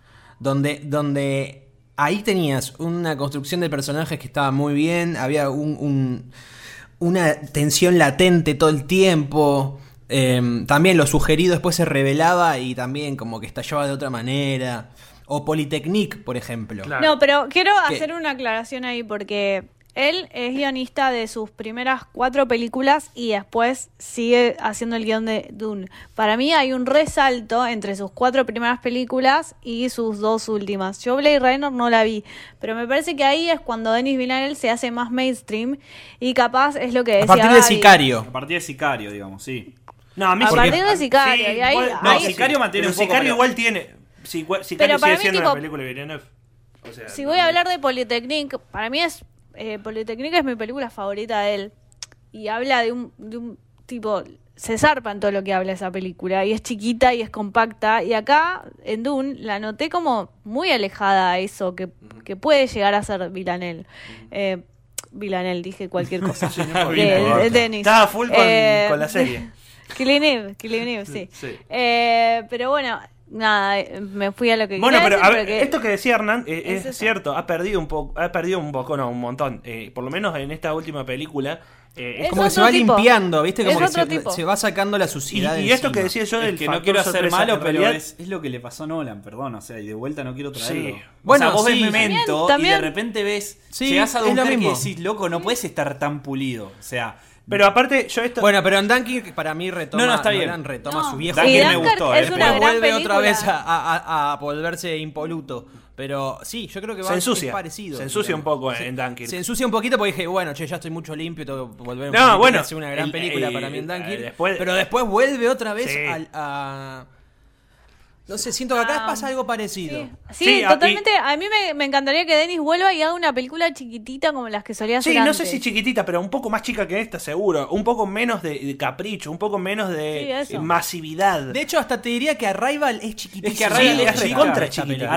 Donde ahí tenías una construcción de personajes que estaba muy bien. Había una tensión latente todo el tiempo. También lo sugerido después se revelaba y también como que estallaba de otra manera. O Polytechnique, por ejemplo. Claro. No, pero quiero ¿Qué? hacer una aclaración ahí porque él es guionista de sus primeras 4 películas y después sigue haciendo el guión de Dune. Para mí hay un resalto entre sus 4 primeras películas y sus 2 últimas. Yo Blade Runner no la vi, pero me parece que ahí es cuando Denis Villeneuve se hace más mainstream y capaz es lo que decía A partir de Gaby. Sicario. A partir de Sicario, digamos, sí. No, a mí A sí. partir de Sicario, y ahí- no, ahí- Sicario mantiene pero un poco, Sicario pero- igual tiene... Sicario Pero para sigue mí, siendo tipo, una película de Villeneuve. O sea, Si no- voy a hablar de Polytechnique, para mí es Polytechnique es mi película favorita de él. Y habla de un tipo, se zarpa en todo lo que habla esa película. Y es chiquita y es compacta. Y acá, en Dune, la noté como muy alejada a eso que puede llegar a ser Villanelle. Villanelle, dije cualquier cosa. no de Denis. Estaba full con la serie. Killing Eve, sí. Sí. Pero bueno, nada, me fui a lo que Bueno, quería pero a decir, ver, porque- esto que decía Hernán es es eso. cierto, ha perdido un montón. Por lo menos en esta última película. Es Como que se otro va tipo. limpiando, ¿viste? Como Es que otro tipo. se va sacando la suciedad Y de esto que encima. decía yo del Es que no factor quiero ser sorpresa, malo, en pero realidad- es lo que le pasó a Nolan, perdón. O sea, y de vuelta no quiero traerlo. Sí. Bueno, O sea, vos sí. ves Memento También- y de repente ves, Sí, llegás a es lo Dunkerque y mismo. decís, loco, no puedes estar tan pulido. O sea, Pero aparte, yo esto... Bueno, pero en Dunkirk para mí retoma, No, está bien. Nolan retoma No. su viejo. Dunkirk Y me Dunkirk gustó, es una Después gran vuelve otra vez película. a volverse impoluto. Pero sí, yo creo que Se ensucia. es parecido. Se ensucia digamos. un poco en Dunkirk. Se ensucia un poquito porque dije, bueno, che, ya estoy mucho limpio, tengo que volver No, bueno, a hacer una gran el- película para mí en Dunkirk. después- pero después vuelve otra vez Sí. a No sé, siento que acá pasa algo parecido. Sí, totalmente. A mí me encantaría que Denis vuelva y haga una película chiquitita como las que solía hacer antes. No sé si chiquitita, pero un poco más chica que esta, seguro. Un poco menos de capricho, un poco menos de masividad. De hecho, hasta te diría que Arrival es chiquitita. Es que Arrival es recontra chiquita.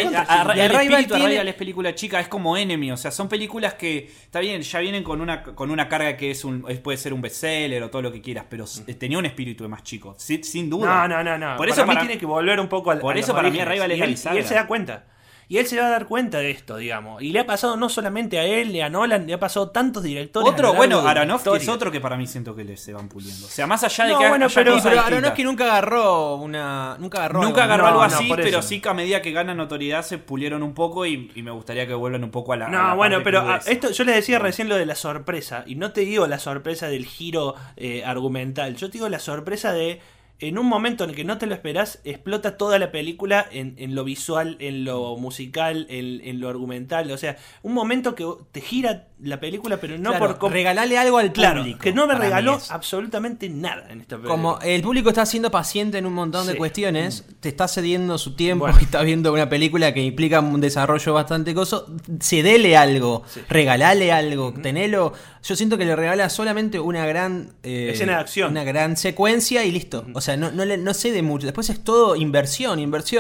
Arrival es película chica, es como Enemy. O sea, son películas que, está bien, ya vienen con una carga que puede ser un bestseller o todo lo que quieras, pero tenía un espíritu de más chico, sin duda. No. Por eso para mí tiene que volver un poco por eso para mí Arrival es la bisagra. Y él se da cuenta. Y él se va a dar cuenta de esto, digamos. Y le ha pasado no solamente a él, ni a Nolan, le ha pasado a tantos directores. Aronofsky es otro que para mí siento que se van puliendo. O sea, más allá de que pero Aronofsky nunca agarró algo así, pero sí que a medida que gana notoriedad se pulieron un poco y me gustaría que vuelvan un poco a la pero esto yo les decía recién lo de la sorpresa. Y no te digo la sorpresa del giro argumental. Yo te digo la sorpresa de... En un momento en el que no te lo esperás, explota toda la película en lo visual, en lo musical, en lo argumental. O sea, un momento que te gira la película, pero no por... Regalarle algo al público. Claro, que no me regaló absolutamente nada en esta película. Como el público está siendo paciente en un montón de cuestiones, te está cediendo su tiempo y está viendo una película que implica un desarrollo bastante coso, cedele algo, regalale algo, tenelo... Yo siento que le regala solamente una gran... escena de acción. Una gran secuencia y listo. O sea, no cede mucho. Después es todo inversión.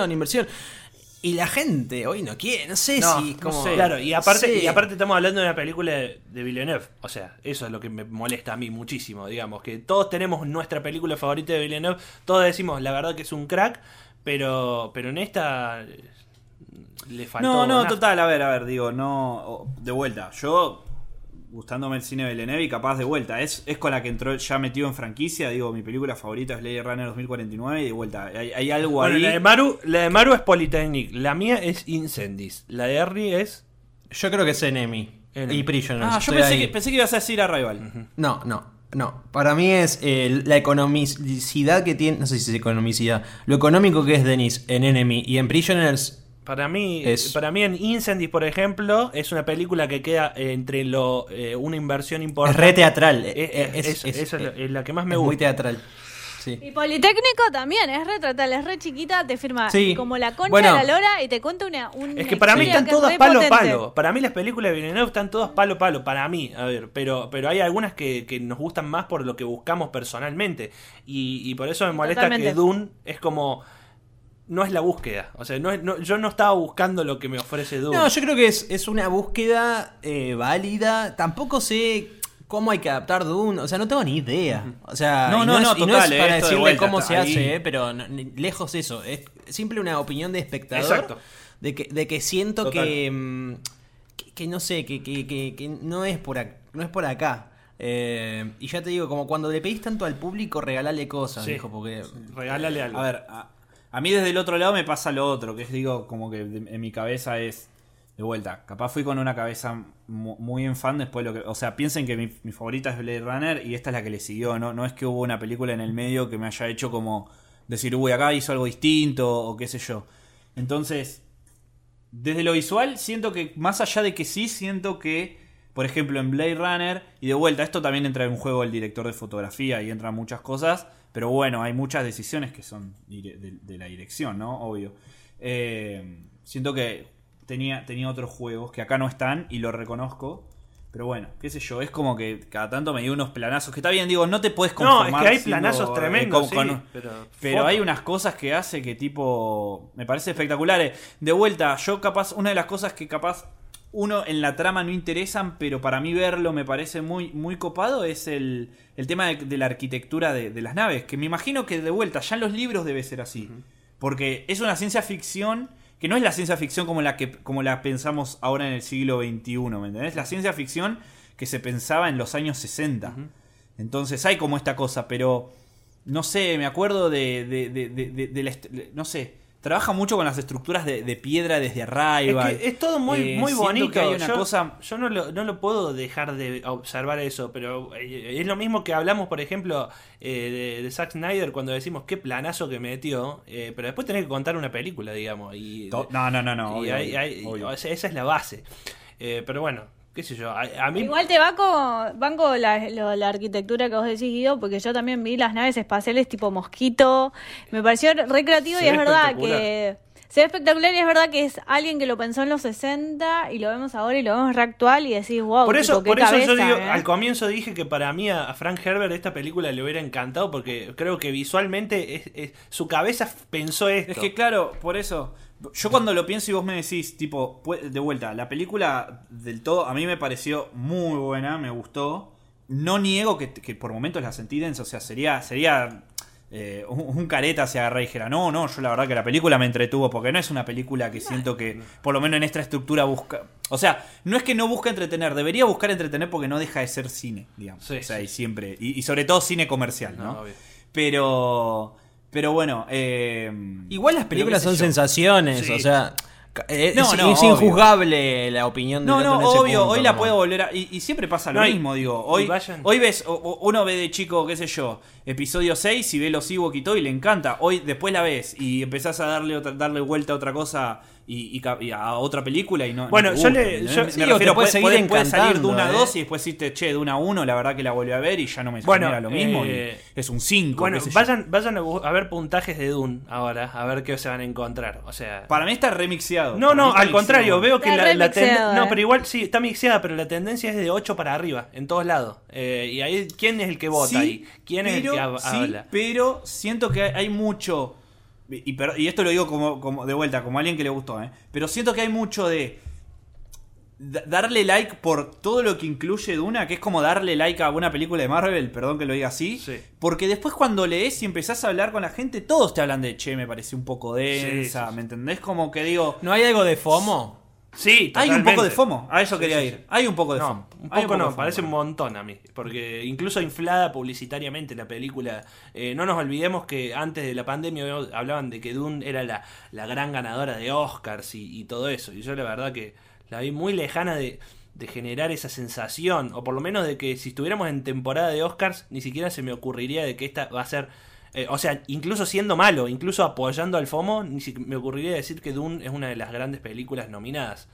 Y la gente hoy no quiere, no sé si... No sé. Claro, y aparte estamos hablando de una película de Villeneuve. O sea, eso es lo que me molesta a mí muchísimo, digamos. Que todos tenemos nuestra película favorita de Villeneuve. Todos decimos, la verdad que es un crack. Pero en esta... le faltó... No, total, a ver, digo, no... De vuelta, yo... gustándome el cine de Villeneuve y capaz de vuelta. Es con la que entró ya metido en franquicia. Digo, mi película favorita es Blade Runner 2049 y de vuelta. Hay algo ahí. La de Maru es Polytechnic. La mía es Incendies. La de Harry es... Yo creo que es Enemy. Y Prisoners. Yo pensé que ibas a decir Arrival. No. Para mí es la economicidad que tiene... No sé si es economicidad. Lo económico que es Denis en Enemy y en Prisoners... Para mí en Incendies, por ejemplo, es una película que queda entre una inversión importante. Es re teatral. Es la que más me gusta. Muy teatral. Sí. Y Politécnico también, es re teatral, es re chiquita, te firma como la concha de la lora y te cuenta una es que para mí están todas palo a palo. Para mí las películas de Villeneuve están todas palo a palo. Para mí, a ver, pero hay algunas que nos gustan más por lo que buscamos personalmente. Y por eso me molesta que Dune es como... No es la búsqueda. O sea, yo no estaba buscando lo que me ofrece Dune. No, yo creo que es una búsqueda válida. Tampoco sé cómo hay que adaptar Dune. O sea, no tengo ni idea. O sea, no es para decirle vuelta, cómo se hace, pero lejos eso. Es simple una opinión de espectador. Exacto. De que siento que no sé, que no es por acá. Y ya te digo, como cuando le pedís tanto al público, regalale cosas, viejo, porque... Regálale algo. A ver... A mí desde el otro lado me pasa lo otro, que es, digo, como que en mi cabeza es de vuelta. Capaz fui con una cabeza muy en fan después o sea, piensen que mi favorita es Blade Runner y esta es la que le siguió, no es que hubo una película en el medio que me haya hecho como decir, acá hizo algo distinto o qué sé yo. Entonces, desde lo visual siento que, más allá de que siento que, por ejemplo, en Blade Runner, y de vuelta, esto también entra en un juego el director de fotografía y entran muchas cosas. Pero bueno, hay muchas decisiones que son de la dirección, ¿no? Obvio. Siento que tenía otros juegos que acá no están y lo reconozco. Pero bueno, qué sé yo, es como que cada tanto me dio unos planazos. Que está bien, digo, no te puedes conformar. No, es que hay planazos tremendos, pero hay unas cosas que hace que tipo... Me parece espectaculares. De vuelta, yo capaz... Una de las cosas que capaz... Uno en la trama no interesan, pero para mí verlo me parece muy, muy copado, es el tema de la arquitectura de las naves, que me imagino que de vuelta, ya en los libros debe ser así. Porque es una ciencia ficción que no es la ciencia ficción como la pensamos ahora en el siglo XXI, ¿me entendés? La ciencia ficción que se pensaba en los años 60. Entonces hay como esta cosa, pero no sé, me acuerdo no sé... Trabaja mucho con las estructuras de piedra desde Arrival. Es que es todo muy bonito. Que hay una cosa... yo no lo puedo dejar de observar eso, pero es lo mismo que hablamos, por ejemplo, de Zack Snyder cuando decimos qué planazo que metió, pero después tenés que contar una película, digamos. No. Obvio. Esa es la base. Pero bueno, qué sé yo, a mí... Igual te banco la arquitectura que vos decís, Guido, porque yo también vi las naves espaciales tipo Mosquito. Me pareció re creativo y es verdad que se ve espectacular y es verdad que es alguien que lo pensó en los 60 y lo vemos ahora y lo vemos re actual y decís, wow, por eso, tipo, qué cabeza, yo digo, al comienzo dije que para mí a Frank Herbert esta película le hubiera encantado porque creo que visualmente su cabeza pensó esto. Es que claro, por eso... Yo cuando lo pienso y vos me decís, tipo, de vuelta, la película del todo a mí me pareció muy buena, me gustó. No niego que por momentos la sentí densa, o sea, sería un careta si agarré y dijera, no, yo la verdad que la película me entretuvo, porque no es una película que siento que, por lo menos en esta estructura busca... O sea, no es que no busca entretener, debería buscar entretener porque no deja de ser cine, digamos. Sí, o sea, sí. y siempre, y sobre todo cine comercial, ¿no? Obvio. Pero bueno, Igual las películas son sensaciones, Sí. o sea, es obvio. injuzgable la opinión de No, otro en ese obvio, punto, hoy la como- puedo volver a... Y siempre pasa lo No, mismo, digo. y vayan. Hoy ves, uno ve de chico, qué sé yo, episodio 6 y ve los Ewok y todo y le encanta. Hoy después la ves y empezás a darle vuelta a otra cosa y a otra película y no... Bueno, no te yo gusta, le- ¿entendés? yo- me sí, refiero, o te puede puede seguir salir de una encantando, 2 y después decirte, che, de una 1, la verdad que la volví a ver y ya no me Bueno, genera lo mismo. Y es un 5, Bueno, qué sé yo. vayan a ver puntajes de Dune ahora, a ver qué se van a encontrar. O sea, Para mí está remixeado. no, Para mí está al contrario, mixeado. veo que Está la remixeada, no, pero igual sí, está mixeada, pero la tendencia es de 8 para arriba, en todos lados. Y ahí, ¿quién es el que vota Sí, ahí? ¿Quién es el que sí, habla? pero siento que hay mucho... Y esto lo digo como de vuelta, como alguien que le gustó, pero siento que hay mucho de darle like por todo lo que incluye Duna, que es como darle like a una película de Marvel, perdón que lo diga así, Sí. porque después cuando lees y empezás a hablar con la gente, todos te hablan de, che, me pareció un poco densa, Sí. ¿me entendés? Como que digo, ¿No hay algo de FOMO? Sí, hay un totalmente. poco de FOMO, a eso quería sí, ir, hay un poco de No, FOMO. un Hay poco de no, FOMO. parece un montón a mí. Porque incluso inflada publicitariamente la película. No nos olvidemos que antes de la pandemia hablaban de que Dune era la gran ganadora de Oscars y todo eso. Y yo la verdad que la vi muy lejana de generar esa sensación. O por lo menos de que si estuviéramos en temporada de Oscars, ni siquiera se me ocurriría de que esta va a ser... o sea, incluso siendo malo, incluso apoyando al FOMO, ni siquiera me ocurriría decir que Dune es una de las grandes películas nominadas.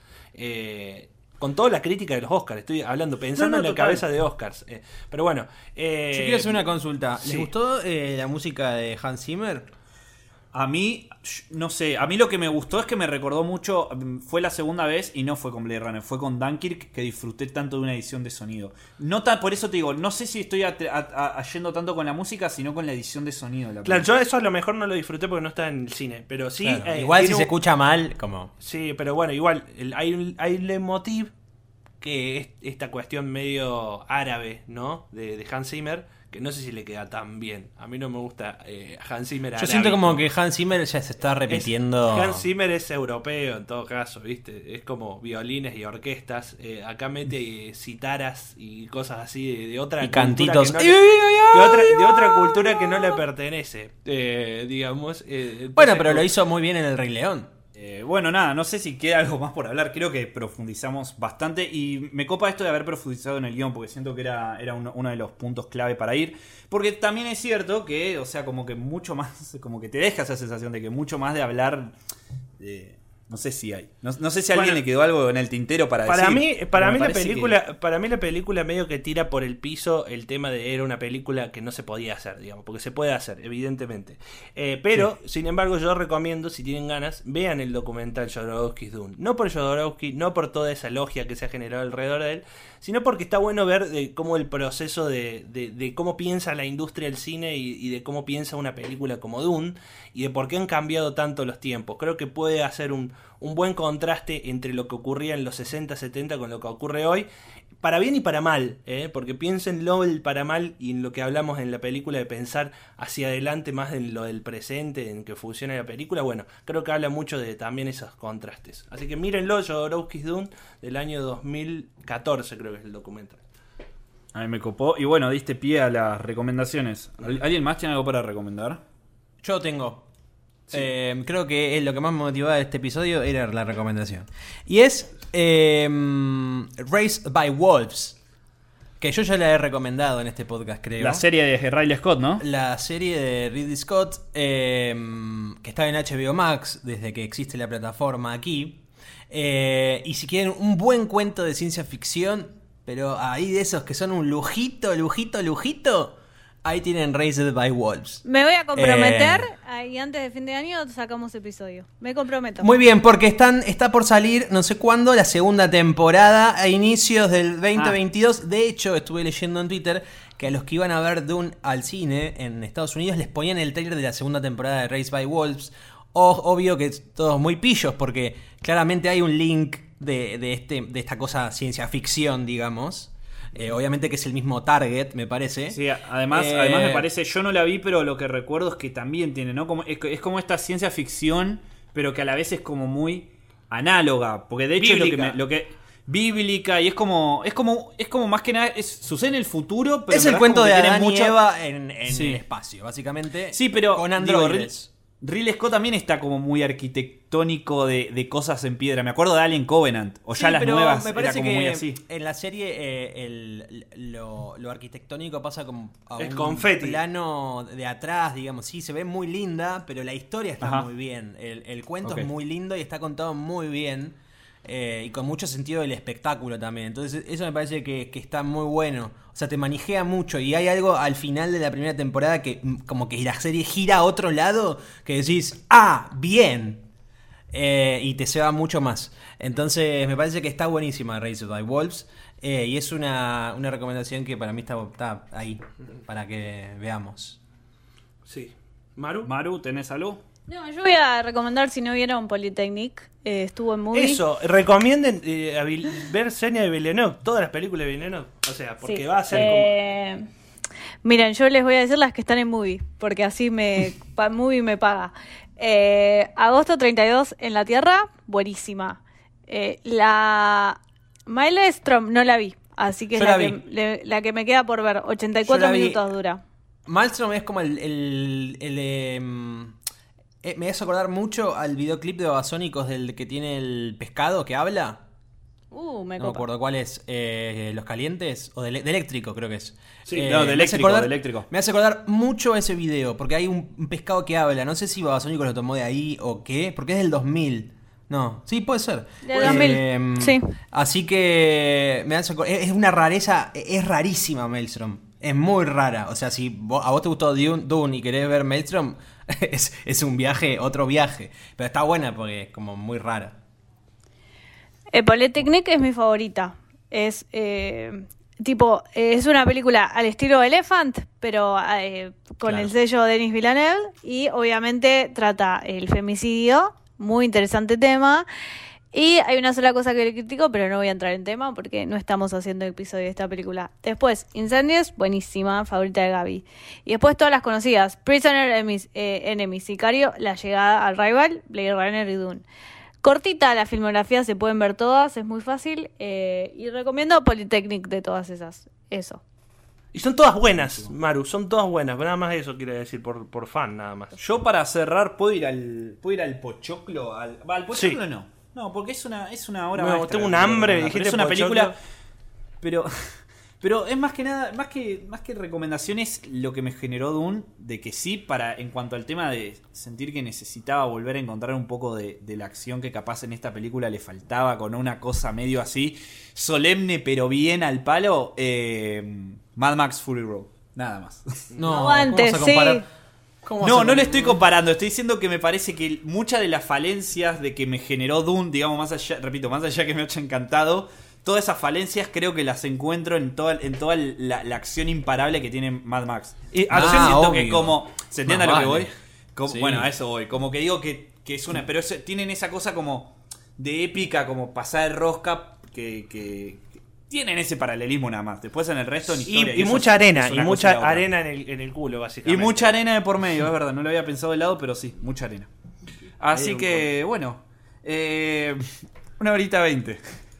Con toda la crítica de los Oscars, estoy hablando, pensando en la total. cabeza de Oscars. Pero bueno. Yo quiero hacer una consulta. ¿Les sí. gustó la música de Hans Zimmer? A mí, no sé, a mí lo que me gustó es que me recordó mucho, fue la segunda vez y no fue con Blade Runner, fue con Dunkirk que disfruté tanto de una edición de sonido. Por eso te digo, no sé si estoy yendo tanto con la música, sino con la edición de sonido. De la Claro, película. yo eso a lo mejor no lo disfruté porque no está en el cine. Pero sí. Claro, igual si tiene se un- escucha mal, como... Sí, pero bueno, igual. Hay un leitmotiv que es esta cuestión medio árabe, ¿no? De Hans Zimmer. Que no sé si le queda tan bien. A mí no me gusta Hans Zimmer Yo arábico. siento como que Hans Zimmer ya se está repitiendo... Hans Zimmer es europeo en todo caso, ¿viste? Es como violines y orquestas. Acá mete citaras y cosas así de otra y cultura cantitos. que no le- de otra cultura que no le pertenece, digamos. Entonces, Bueno, pero lo hizo muy bien en El Rey León. Bueno, nada, no sé si queda algo más por hablar. Creo que profundizamos bastante y me copa esto de haber profundizado en el guión porque siento que era uno de los puntos clave para ir. Porque también es cierto que, o sea, como que mucho más, como que te deja esa sensación de que mucho más de hablar, no sé si hay. No sé si a alguien Bueno, le quedó algo en el tintero para Para decir. mí, pero me parece para mí la película medio que tira por el piso el tema de era una película que no se podía hacer, digamos, porque se puede hacer, evidentemente. Pero, sin embargo, yo recomiendo, si tienen ganas, vean el documental Jodorowsky's Dune. No por Jodorowsky, no por toda esa logia que se ha generado alrededor de él, sino porque está bueno ver de cómo el proceso de cómo piensa la industria del cine y de cómo piensa una película como Dune y de por qué han cambiado tanto los tiempos. Creo que puede hacer un buen contraste entre lo que ocurría en los 60, 70 con lo que ocurre hoy, para bien y para mal, porque piénsenlo el para mal y en lo que hablamos en la película de pensar hacia adelante más en lo del presente, en que funciona la película. Bueno, creo que habla mucho de también esos contrastes. Así que mírenlo, Jodorowsky's Dune, del año 2014 creo que es el documental. A mí me copó. Y bueno, diste pie a las recomendaciones. ¿Alguien más tiene algo para recomendar? Yo tengo. Creo que lo que más me motivaba de este episodio era la recomendación. Y es Raised by Wolves. Que yo ya la he recomendado en este podcast, creo. La serie de Riley Scott, ¿no? La serie de Ridley Scott, que está en HBO Max desde que existe la plataforma aquí. Y si quieren un buen cuento de ciencia ficción, pero ahí de esos que son un lujito, ahí tienen Raised by Wolves. Me voy a comprometer y antes de fin de año sacamos episodio. Me comprometo. Muy bien, porque está por salir, no sé cuándo, la segunda temporada a inicios del 2022. De hecho, estuve leyendo en Twitter que a los que iban a ver Dune al cine en Estados Unidos les ponían el trailer de la segunda temporada de Raised by Wolves. Obvio que todos muy pillos, porque claramente hay un link de esta cosa ciencia ficción, digamos. Obviamente que es el mismo target, me parece. Sí, además me parece, yo no la vi, pero lo que recuerdo es que también tiene, ¿no? Es como esta ciencia ficción, pero que a la vez es como muy análoga. Porque de hecho lo que bíblica, y es como más que nada, sucede en el futuro, pero es el cuento de Adán y mucho... Eva en el espacio, básicamente. Sí, pero con androides. Ridley Scott también está como muy arquitectónico de cosas en piedra. Me acuerdo de Alien Covenant. O ya las nuevas me parece era como que muy así. En la serie lo arquitectónico pasa como a El un confeti. plano de atrás, digamos. Sí, se ve muy linda, pero la historia está muy bien. El cuento es muy lindo y está contado muy bien. Y con mucho sentido del espectáculo también. Entonces eso me parece que está muy bueno. O sea, te manijea mucho. Y hay algo al final de la primera temporada que como que la serie gira a otro lado, que decís, bien. Y te ceba mucho más. Entonces me parece que está buenísima Raised by Wolves. Y es una recomendación que para mí está ahí, para que veamos. Sí. ¿Maru? Maru, ¿tenés algo? No, yo voy a recomendar, si no vieron Polytechnic, estuvo en Movie. Eso, recomienden ver serie de Villeneuve, todas las películas de Villeneuve. O sea, porque Sí. va a ser como... Miren, yo les voy a decir las que están en Movie, porque así Movie me paga. Agosto 32 en la Tierra, buenísima. La Maelstrom no la vi, así que Yo es la que me queda por ver. 84 minutos dura. Maelstrom es como me hace acordar mucho al videoclip de Babasónicos del que tiene el pescado que habla. No me acuerdo cuál es. ¿Los Calientes? O de Eléctrico, creo que es. Sí, de Eléctrico. Me hace acordar mucho ese video, porque hay un pescado que habla. No sé si Babasónicos lo tomó de ahí o qué, porque es del 2000. No, sí, puede ser. Del 2000, sí. Así que me hace acordar, es una rareza, es rarísima Maelstrom. Es muy rara. O sea, si a vos te gustó Dune y querés ver Maelstrom, es un viaje, otro viaje. Pero está buena porque es como muy rara. Polytechnic es mi favorita. Es es una película al estilo Elephant, pero con el sello de Denis Villeneuve. Y obviamente trata el femicidio. Muy interesante tema. Y hay una sola cosa que le critico, pero no voy a entrar en tema porque no estamos haciendo episodio de esta película. Después, Incendios, buenísima, favorita de Gaby. Y después todas las conocidas: Prisoner, Enemy, Sicario, La Llegada al Rival, Blade Runner y Dune. Cortita la filmografía, se pueden ver todas, es muy fácil. Y recomiendo Polytechnic de todas esas. Eso. Y son todas buenas, Maru, son todas buenas. Nada más eso quiero decir, por fan nada más. Yo para cerrar, ¿puedo ir al Pochoclo? Al Pochoclo Sí. No, porque es una obra No, maestra. tengo un hambre, dijiste es una Pochoclo. película, pero es más que nada, más que recomendaciones, lo que me generó Dune, de que sí, en cuanto al tema de sentir que necesitaba volver a encontrar un poco de la acción que capaz en esta película le faltaba, con una cosa medio así, solemne pero bien al palo, Mad Max Fury Road, nada más. No, Aguante, ¿cómo vas a comparar? sí. No le estoy comparando, estoy diciendo que me parece que muchas de las falencias de que me generó Dune, digamos, más allá que me haya encantado, todas esas falencias creo que las encuentro en toda la acción imparable que tiene Mad Max. Y siento que como... ¿Se entiende a lo que voy? Sí. Bueno, a eso voy. Como que digo que es una... Pero tienen esa cosa como de épica, como pasar de rosca, que tienen ese paralelismo nada más. Después en el resto en historia. Y eso mucha arena, es y una mucha cosa y la otra. arena en el culo, básicamente. Y mucha arena de por medio, es verdad. No lo había pensado de lado, pero sí, mucha arena. Así que, bueno. 1:20.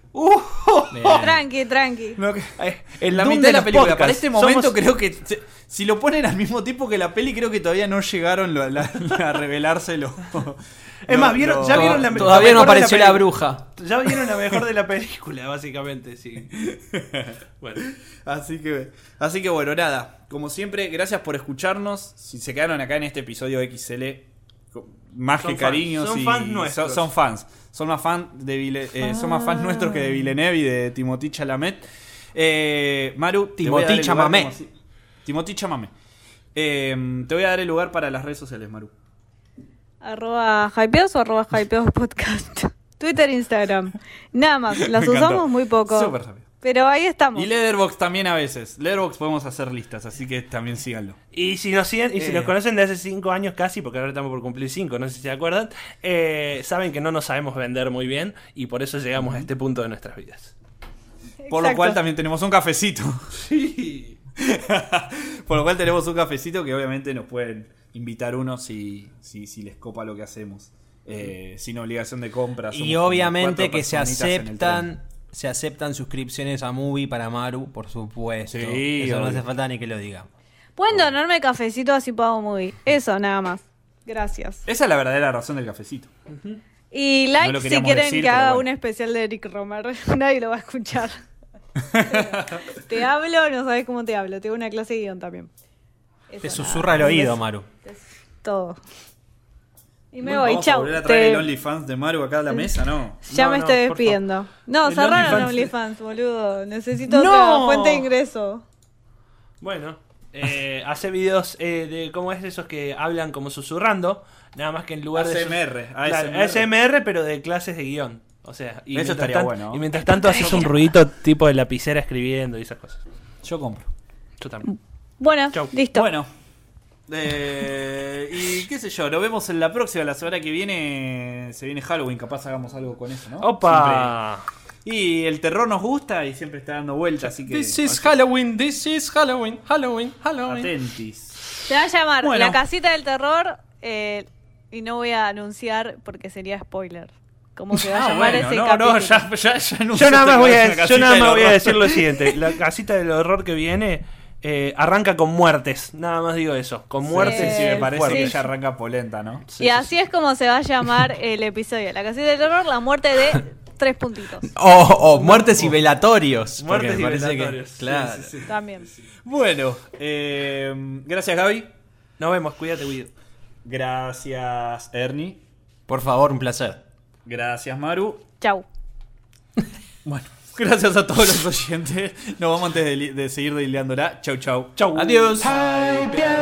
Tranqui. No, en la Dune mitad de la los película. podcasts. Para este momento Somos- creo que si lo ponen al mismo tiempo que la peli, creo que todavía no llegaron a revelárselo. Es más, ya vieron la Todavía no mejor de apareció la película. bruja. Ya vieron la mejor de la película, básicamente, sí. Bueno. Así que bueno, nada. Como siempre, gracias por escucharnos. Si se quedaron acá en este episodio XL, más Son que cariños. fans. Son fans nuestros. Son fans. son más fans nuestros que de Villeneuve y de Timothée Chalamet. Maru, Timothée Chalamet. Timothée Chalamet. Te voy a dar el lugar para las redes sociales, Maru. @hypeados o @hypeados podcast. Twitter, Instagram. Nada más, las Me encantó. usamos muy poco. Súper rápido. Pero ahí estamos. Y Letterboxd también a veces. Letterboxd podemos hacer listas, así que también síganlo. Y si nos siguen, y si nos conocen de hace 5 años casi, porque ahora estamos por cumplir 5, no sé si se acuerdan, saben que no nos sabemos vender muy bien y por eso llegamos a este punto de nuestras vidas. Por lo Exacto. cual también tenemos un cafecito. Sí. Por lo cual tenemos un cafecito que obviamente nos pueden invitar uno si les copa lo que hacemos. Sin obligación de compra. Y Somos obviamente como que se 4 personitas en el tren. aceptan suscripciones a Movie para Maru, por supuesto. Sí, Eso no obvio. hace falta ni que lo digamos. Pueden donarme cafecito así pago muy. Eso, nada más. Gracias. Esa es la verdadera razón del cafecito. Y No like lo si queríamos quieren decir, que pero haga bueno. un especial de Eric Romer. Nadie lo va a escuchar. Te hablo, no sabes cómo te hablo. Tengo una clase de guión también. Eso, Te nada. susurra al oído, Maru. Todo. Y me Bueno, voy, ¿vamos a chau. volver a traer el OnlyFans de Maru acá a la mesa? No. Ya No, me no, estoy por despidiendo. No, El cerraron OnlyFans- OnlyFans, boludo. Necesito ¡No! otra fuente de ingreso. Bueno, hace videos de cómo es esos que hablan como susurrando, nada más que en lugar de... ASMR, Claro, ASMR. ASMR, pero de clases de guión. O sea, y Eso mientras estaría bueno. Y mientras tanto haces un ruidito tipo de lapicera escribiendo y esas cosas. Yo compro. Yo también. Bueno, Chau. listo. Bueno. Y qué sé yo, lo vemos en la próxima. La semana que viene se viene Halloween. Capaz hagamos algo con eso, ¿no? ¡Opa! Siempre. Y el terror nos gusta y siempre está dando vueltas. Así que This is Halloween, Halloween. atentis. Se va a llamar Bueno. La Casita del Terror. Y no voy a anunciar porque sería spoiler. ¿Cómo se va a llamar ese capítulo? Yo nada más voy a decir lo siguiente. La casita del horror que viene arranca con muertes. Nada más digo eso. Con muertes. Sí, me parece fuertes. que ella arranca polenta, ¿no? Sí, Y sí, así es como se va a llamar el episodio. La Casita del Terror, la muerte de 3 puntitos. Muertes y velatorios. porque Muertes me y parece que- velatorios. claro. Sí, sí, sí. También. Bueno, gracias Gaby. Nos vemos, cuídate, Guido. Gracias Ernie. Por favor, un placer. Gracias Maru. Chau. Bueno, gracias a todos los oyentes. Nos vamos antes de seguir delileándola. Chau, chau. Chau. Adiós. Hypeados.